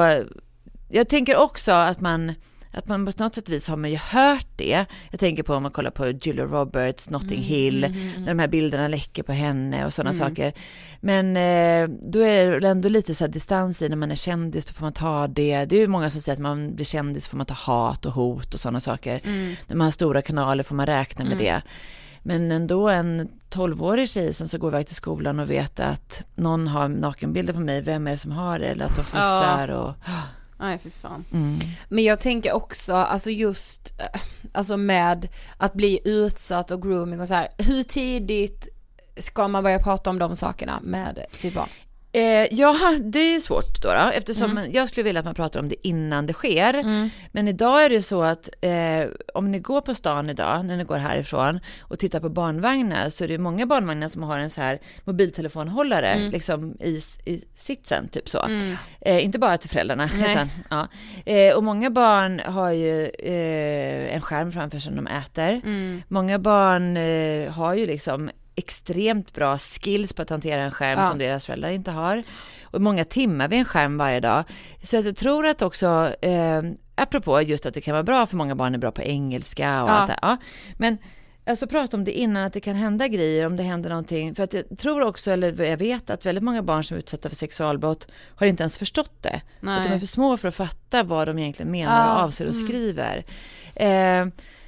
jag tänker också att man att man på något sätt vis har man ju hört det. Jag tänker på om man kollar på Julia Roberts, Notting mm, Hill, mm, mm, när de här bilderna läcker på henne och sådana mm. saker. Men eh, då är det ändå lite så här distans i när man är kändis, då får man ta det. Det är ju många som säger att man blir kändis får man ta hat och hot och sådana saker. Mm. När man har stora kanaler får man räkna med mm. det. Men ändå en tolvårig tjej som ska gå iväg till skolan och veta att någon har nakenbilder på mig, vem är det som har det? Eller att de fnissar ja. och... Nej, för fan. Mm. Men jag tänker också, alltså just alltså med att bli utsatt och grooming och så här, hur tidigt ska man börja prata om de sakerna med sitt barn? Eh, ja, det är ju svårt då, då eftersom mm. jag skulle vilja att man pratar om det innan det sker. Mm. Men idag är det ju så att eh, om ni går på stan idag, när ni går härifrån och tittar på barnvagnar, så är det många barnvagnar som har en så här mobiltelefonhållare mm. liksom i, i sitsen, typ så. Mm. Eh, inte bara till föräldrarna. Utan, ja. eh, och många barn har ju eh, en skärm framför sig när de äter. Mm. Många barn eh, har ju liksom extremt bra skills på att hantera en skärm ja. som deras föräldrar inte har. Och många timmar vid en skärm varje dag. Så jag tror att också, eh, apropå just att det kan vara bra för många barn är bra på engelska och ja. allt det. Ja. Men alltså prata om det innan, att det kan hända grejer om det händer någonting. För att jag tror också, eller jag vet att väldigt många barn som är utsatta för sexualbrott har inte ens förstått det. Nej. Att de är för små för att fatta vad de egentligen menar ja. och avser och mm. skriver. Eh,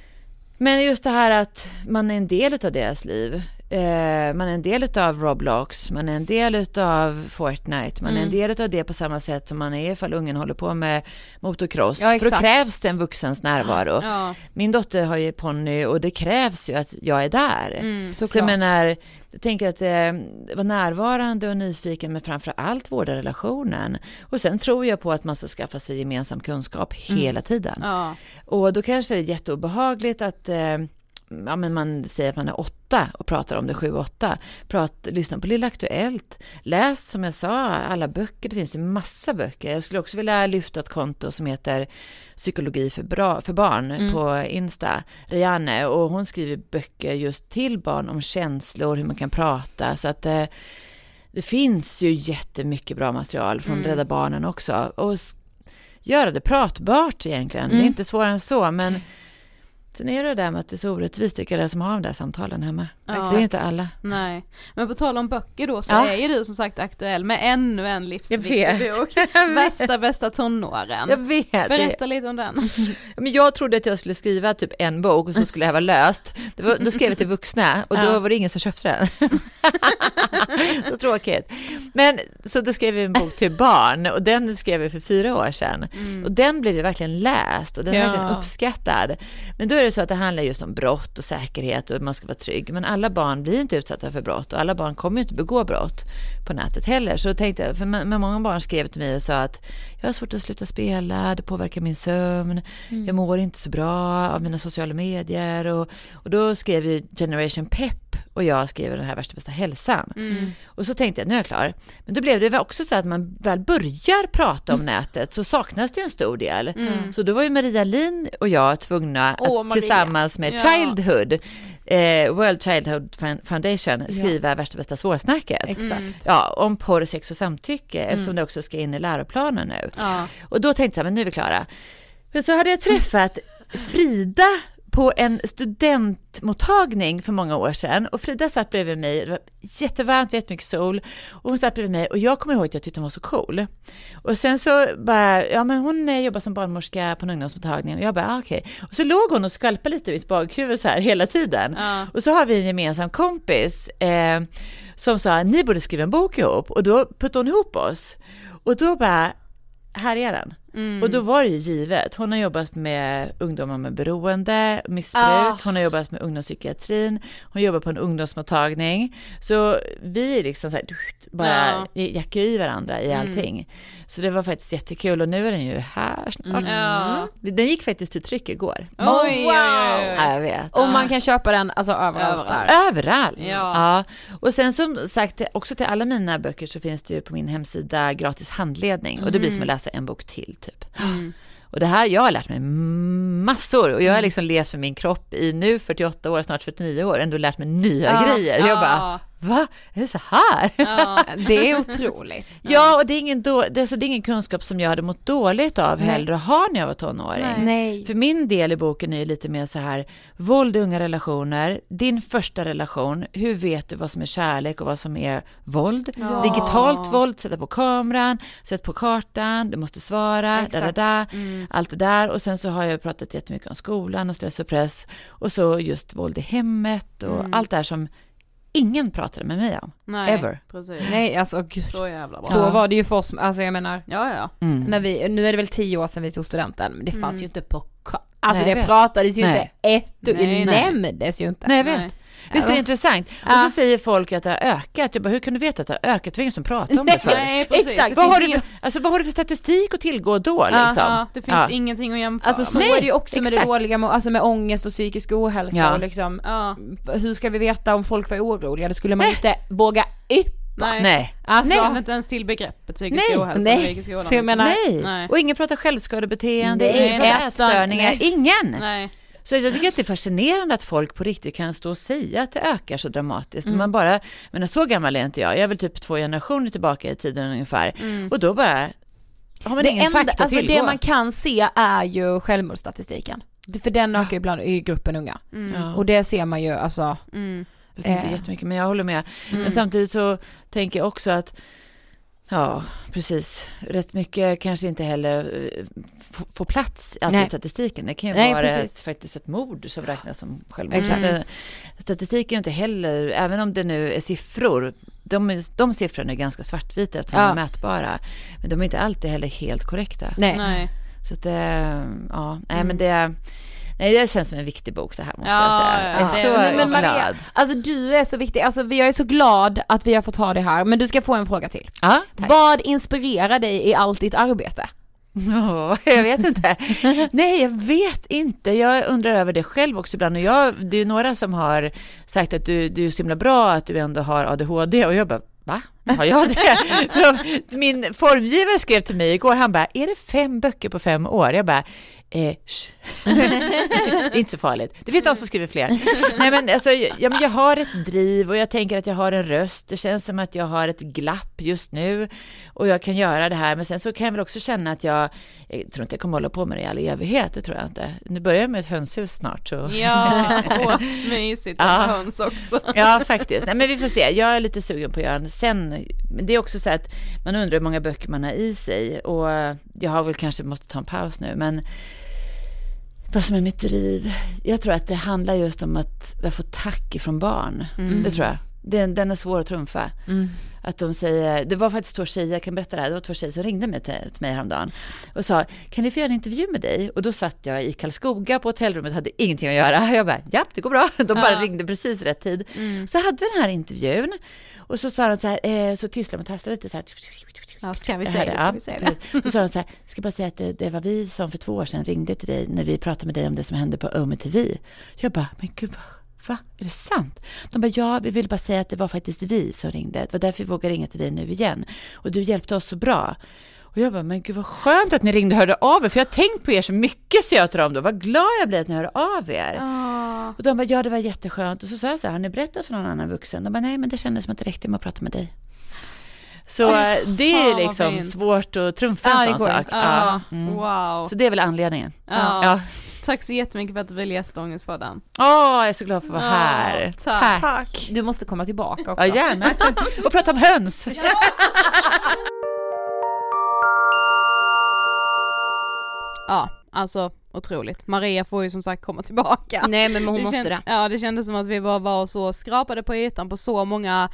men just det här att man är en del av deras liv. Eh, man är en del av Roblox, man är en del av Fortnite, man mm. är en del av det på samma sätt som man är ifall ungen håller på med motocross. Ja, för då krävs det en vuxens närvaro. Ja. Min dotter har ju ponny och det krävs ju att jag är där. Mm, så jag menar, jag tänker att eh, vara närvarande och nyfiken, men framför allt vårda relationen. Och sen tror jag på att man ska skaffa sig gemensam kunskap mm. hela tiden. Ja. Och då kanske det är jätteobehagligt att eh, ja, men man säger att man är åtta och pratar om det sju åtta. Prat, lyssna på Lilla Aktuellt. Läs, som jag sa, alla böcker. Det finns ju massa böcker. Jag skulle också vilja lyfta ett konto som heter Psykologi för, bra, för barn mm. på Insta. Rianne, och hon skriver böcker just till barn om känslor, hur man kan prata. Så att eh, det finns ju jättemycket bra material från mm. Rädda Barnen också. Och göra det pratbart egentligen. Mm. Det är inte svårare än så, men sen är det där med att det är så orättvist vilka det är som har de där samtalen hemma. Ja, det är ju inte alla. Nej. Men på tal om böcker då, så ja. är ju du som sagt aktuell med ännu en livsviktig bok. Bästa, bästa tonåren. Jag vet. Berätta lite om den. Men jag trodde att jag skulle skriva typ en bok och så skulle jag vara löst. Det var, då skrev jag till vuxna och då ja. var det ingen som köpte den. Så tråkigt. Men så då skrev vi en bok till barn och den skrev vi för fyra år sedan. Mm. Och den blev ju verkligen läst och den är ja. verkligen uppskattad. Men då är det så att det handlar just om brott och säkerhet och man ska vara trygg. Men alla barn blir inte utsatta för brott och alla barn kommer ju inte begå brott på nätet heller. Så då tänkte jag, för med många barn skrev till mig och sa att jag har svårt att sluta spela, det påverkar min sömn, mm. jag mår inte så bra av mina sociala medier. Och, och då skrev ju Generation Pep och jag skrev den här Värsta bästa hälsan. Mm. Och så tänkte jag, nu är jag klar. Men då blev det också så att man väl börjar prata om mm. nätet så saknas det ju en stor del. Mm. Så då var ju Maria Lin och jag tvungna Åh, att tillsammans med ja. Childhood, eh, World Childhood Foundation, skriva ja. Värsta bästa svårsnacket. Exakt. Ja, om porr, sex och samtycke, Mm. eftersom det också ska in i läroplanen nu. Ja. Och då tänkte jag, men nu är vi klara. Men så hade jag träffat Frida på en studentmottagning för många år sedan. Och Frida satt bredvid mig. Det var jättevarmt, jättemycket sol. Och hon satt bredvid mig. Och jag kommer ihåg att jag tyckte hon var så cool. Och sen så bara, ja men hon jobbar som barnmorska på en ungdomsmottagning. Och jag bara, ah, okej. Okay. Och så låg hon och skvalpade lite i mitt bakhuvud så här hela tiden. Ja. Och så har vi en gemensam kompis eh, som sa, ni borde skriva en bok ihop. Och då puttade hon ihop oss. Och då bara, här är den. Mm. Och då var det ju givet. Hon har jobbat med ungdomar med beroende, missbruk. Ah. Hon har jobbat med ungdomspsykiatrin. Hon jobbar på en ungdomsmottagning. Så vi liksom så här, bara ah. jackar i varandra i allting. Mm. Så det var faktiskt jättekul. Och nu är den ju här snart. Mm. Ja. Den gick faktiskt till tryck igår. Oj, wow. oj, oj, oj. Ja, jag vet. Och man kan köpa den alltså överallt. Överallt. överallt. Ja. Ja. Och sen som sagt, också till alla mina böcker så finns det ju på min hemsida gratis handledning. Och det blir som att läsa en bok till. Typ. Mm. Och det här, jag har lärt mig massor och jag har liksom levt med min kropp i nu fyrtioåtta år, snart fyrtionio år, ändå lärt mig nya ja, grejer. Jag ja. bara, va? Är det så här? Ja, det är otroligt. Ja, ja och det är, ingen då, det, är så det är ingen kunskap som jag hade mått dåligt av Nej. heller att ha när jag var tonåring. Nej. För min del i boken är ju lite mer så här, våld i unga relationer, din första relation, hur vet du vad som är kärlek och vad som är våld? Ja. Digitalt våld, sätta på kameran, sätt på kartan, du måste svara, da, da, da, mm. allt det där. Och sen så har jag pratat jättemycket om skolan och stress och press och så just våld i hemmet och mm. allt det här som ingen pratade med mig om. Nej, ever. Precis. Nej, alltså gud. Så jävla bra. Så ja. var det ju för oss, alltså jag menar. Ja, ja. Mm. När vi, nu är det väl tio år sedan vi tog studenten, men det fanns mm. ju inte på alltså nej, det pratades ju nej. inte ett och nej, nämndes ju inte. Nej, jag vet. Nej. Visst är det intressant? Ja. Och så säger folk att det har ökat. Jag bara, hur kan du veta att det har ökat? Det var ingen som pratade om det förr. Nej, precis. Exakt. Vad har, du för, alltså, vad har du för statistik att tillgå då? Liksom? Ja, ja, det finns ja. ingenting att jämföra. Alltså så Nej, är det ju också exakt. med det dåliga, alltså med ångest och psykisk ohälsa. Ja. Och liksom, ja. hur ska vi veta om folk var oroliga? Det skulle man Nej. inte våga yppa. Nej. Nej. Alltså, Nej. Nej. inte ens till begreppet psykisk Nej. ohälsa. Nej. Så jag menar, Nej. Nej. Och ingen pratar självskadebeteende, Nej. ingen pratar ätstörningar, ingen. Nej. Så jag tycker att det är fascinerande att folk på riktigt kan stå och säga att det ökar så dramatiskt. Mm. Man bara, men så gammal är inte jag. Jag är väl typ två generationer tillbaka i tiden ungefär. Mm. Och då bara har man det ingen enda, fakta alltså tillgå. det man kan se är ju självmordsstatistiken. För den ökar ju ibland i gruppen unga. Mm. Ja. Och det ser man ju alltså. Mm. Fast inte eh. jättemycket, men jag håller med. Mm. Men samtidigt så tänker jag också att ja, precis. Rätt mycket kanske inte heller f- får plats alltid i statistiken. Det kan ju Nej, vara precis. ett, faktiskt ett mord som räknas som självmord. Exakt. Mm. Statistiken är inte heller, även om det nu är siffror, de, de siffrorna är ganska svartvita eftersom ja. de är mätbara. Men de är inte alltid heller helt korrekta. Nej. Nej. Så att det, ja, nej Mm. men det... Nej, det känns som en viktig bok det här måste ja, jag säga. ja, Jag är ja. så men, men Maria, glad. alltså du är så viktig. Alltså vi är så glad att vi har fått ha det här. Men du ska få en fråga till. Ja, tack. Vad inspirerar dig i allt ditt arbete? Oh, jag vet inte. Nej, jag vet inte. Jag undrar över det själv också ibland. Och jag, det är ju några som har sagt att du, du är så himla bra att du ändå har A D H D. Och jag bara, va? Har jag det? För min formgivare skrev till mig igår, han bara, är det fem böcker på fem år? Jag bara, eh, det är inte så farligt. Det finns någon som skriver fler. Nej, men alltså, ja, men jag har ett driv och jag tänker att jag har en röst. Det känns som att jag har ett glapp just nu och jag kan göra det här. Men sen så kan jag väl också känna att jag, jag tror inte jag kommer hålla på med det i all evighet, det tror jag inte. Nu börjar jag med ett hönshus snart. Så. Ja, åh, mysigt att ja. höns också. Ja, faktiskt. Nej, men vi får se. Jag är lite sugen på att göra en sen. Men det är också så att man undrar hur många böcker man har i sig. Och jag har väl kanske måste ta en paus nu. Men vad som är mitt driv? Jag tror att det handlar just om att jag får tack ifrån barn. Mm. Det tror jag. Den, den är svår att trumfa. Mm. Att de säger, det var faktiskt två tjejer, jag kan berätta det här, det var två tjejer som ringde mig till, till mig häromdagen och sa, kan vi få göra en intervju med dig? Och då satt jag i Karlskoga på hotellrummet och hade ingenting att göra. Jag bara, ja, det går bra. De bara ja. ringde precis rätt tid. Mm. Så hade vi den här intervjun och så sa de så här, eh, så tisslade man tasslade lite så här. Ja, ska vi säga det? Ska vi säga det? Då sa de så här, ska bara säga att det, det var vi som för två år sedan ringde till dig när vi pratade med dig om det som hände på O M T V. Jag bara, men gud vad va? Är det sant? De bara, ja, vi vill bara säga att det var faktiskt vi som ringde. Det var därför vi vågade ringa till dig nu igen. Och du hjälpte oss så bra. Och jag bara, men gud vad skönt att ni ringde och hörde av er. För jag har tänkt på er så mycket, så jag tror om då. Vad glad jag blir att ni hörde av er. Oh. Och de bara, ja, det var jätteskönt. Och så sa jag så här, har ni berättat för någon annan vuxen? De bara, nej, men det kändes som att det räckte med att prata med dig. Så oh, det är liksom svårt att trumfa en ja, sån sak. Ja. Mm. Wow. Så det är väl anledningen. Ja. Ja. Tack så jättemycket för att du ville gästa Ångestpodden. Åh, oh, jag är så glad för att vara oh, här. Tack. tack. tack. Du måste komma tillbaka också. Ja, gärna. Och prata om höns. Ja. Ja, alltså otroligt. Maria får ju som sagt komma tillbaka. Nej, men hon det måste känd- det. Ja, det kändes som att vi bara var så skrapade på ytan på så många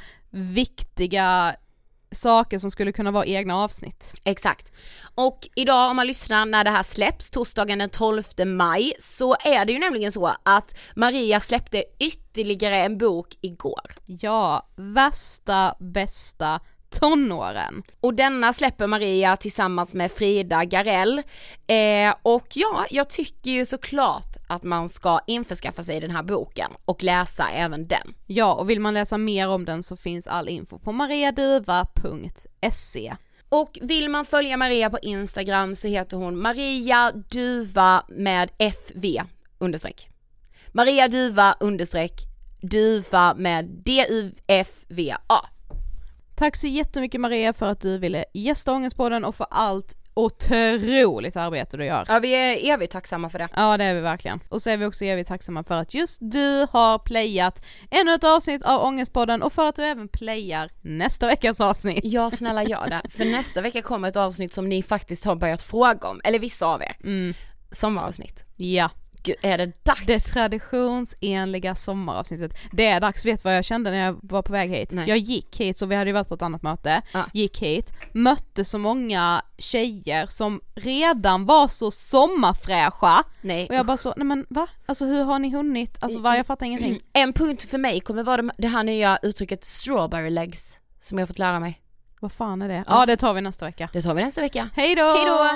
viktiga saker som skulle kunna vara egna avsnitt. Exakt. Och idag, om man lyssnar när det här släpps, torsdagen den tolfte maj, så är det ju nämligen så att Maria släppte ytterligare en bok igår. Ja, värsta, bästa tonåren. Och denna släpper Maria tillsammans med Frida Garell. Eh, och ja, jag tycker ju såklart att man ska införskaffa sig den här boken och läsa även den. Ja, och vill man läsa mer om den så finns all info på mariaduva punkt se. Och vill man följa Maria på Instagram så heter hon Maria Duva med F V understreck. Maria Duva understreck Duva med D U F V A. Tack så jättemycket Maria för att du ville gästa Ångestpodden och för allt otroligt arbete du gör. Ja, vi är evigt tacksamma för det. Ja, det är vi verkligen. Och så är vi också evigt tacksamma för att just du har playat ännu ett avsnitt av Ångestpodden och för att du även playar nästa veckas avsnitt. Ja, snälla gör det. För nästa vecka kommer ett avsnitt som ni faktiskt har börjat fråga om, eller vissa av er. Mm. Sommaravsnitt. Ja. Gud, är det dags? Det traditionsenliga sommaravsnittet. Det är dags. Vet vad jag kände när jag var på väg hit? Nej. Jag gick hit, så vi hade ju varit på ett annat möte. Ah. Gick hit, mötte så många tjejer som redan var så sommarfräscha. Nej. Och jag bara så, nej men va? Alltså hur har ni hunnit? Alltså va, jag fattar ingenting. En punkt för mig kommer vara det här nya uttrycket strawberry legs som jag har fått lära mig. Vad fan är det? Ja, ja det tar vi nästa vecka. Det tar vi nästa vecka. Hej då! Hej då!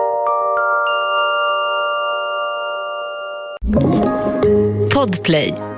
Podplay.